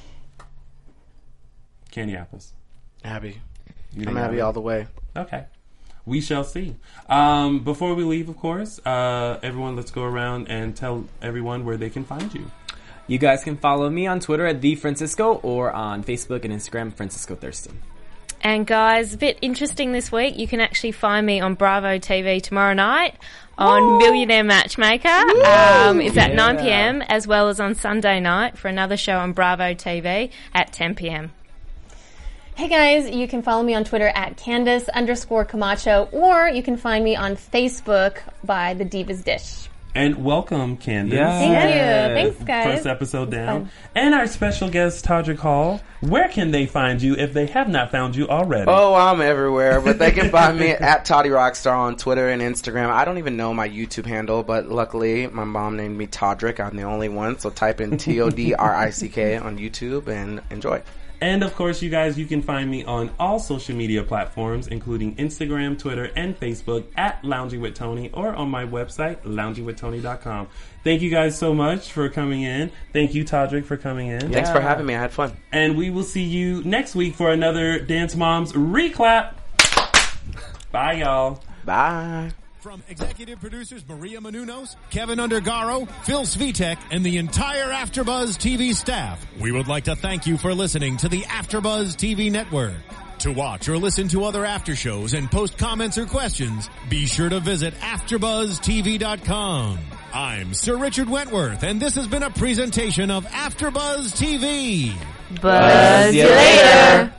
Candy Apples. Abby. You I'm think Abby all the way. Okay. We shall see. Um, before we leave, of course, uh, everyone, let's go around and tell everyone where they can find you. You guys can follow me on Twitter at the Francisco or on Facebook and Instagram Francisco Thurston. And guys, a bit interesting this week. You can actually find me on Bravo T V tomorrow night on Millionaire Matchmaker. Um, it's at Yeah. nine p.m. as well as on Sunday night for another show on Bravo T V at ten p.m. Hey guys, you can follow me on Twitter at Candace underscore Camacho, or you can find me on Facebook by The Divas Dish. And welcome, Candace. Yeah. Thank you. Thanks, guys. First episode It's down. fun. And our special guest, Todrick Hall. Where can they find you if they have not found you already? Oh, I'm everywhere, but they can find me at Toddy Rockstar on Twitter and Instagram. I don't even know my YouTube handle, but luckily my mom named me Todrick. I'm the only one, so type in T O D R I C K on YouTube and enjoy. And of course, you guys, you can find me on all social media platforms, including Instagram, Twitter, and Facebook at Lounging with Tony, or on my website, lounging with tony dot com. Thank you guys so much for coming in. Thank you, Todrick, for coming in. Thanks yeah. for having me. I had fun. And we will see you next week for another Dance Moms Reclap. Bye, y'all. Bye. From executive producers Maria Menounos, Kevin Undergaro, Phil Svitek, and the entire AfterBuzz T V staff, we would like to thank you for listening to the AfterBuzz T V network. To watch or listen to other after shows and post comments or questions, be sure to visit after buzz t v dot com. I'm Sir Richard Wentworth, and this has been a presentation of AfterBuzz T V. Buzz you later.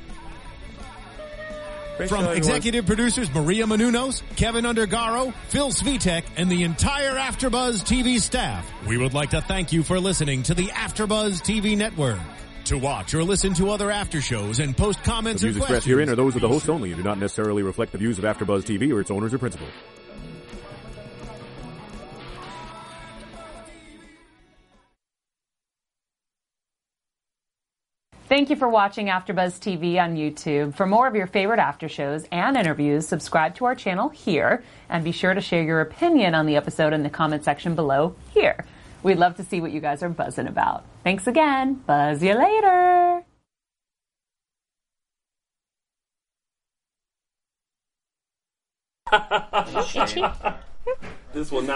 From executive producers Maria Menounos, Kevin Undergaro, Phil Svitek, and the entire AfterBuzz T V staff, we would like to thank you for listening to the AfterBuzz T V network. To watch or listen to other after shows and post comments the or views questions, expressed herein are those of the host only and do not necessarily reflect the views of AfterBuzz T V or its owners or principals. Thank you for watching AfterBuzz T V on YouTube. For more of your favorite after shows and interviews, subscribe to our channel here, and be sure to share your opinion on the episode in the comment section below here. We'd love to see what you guys are buzzing about. Thanks again. Buzz you later. This will not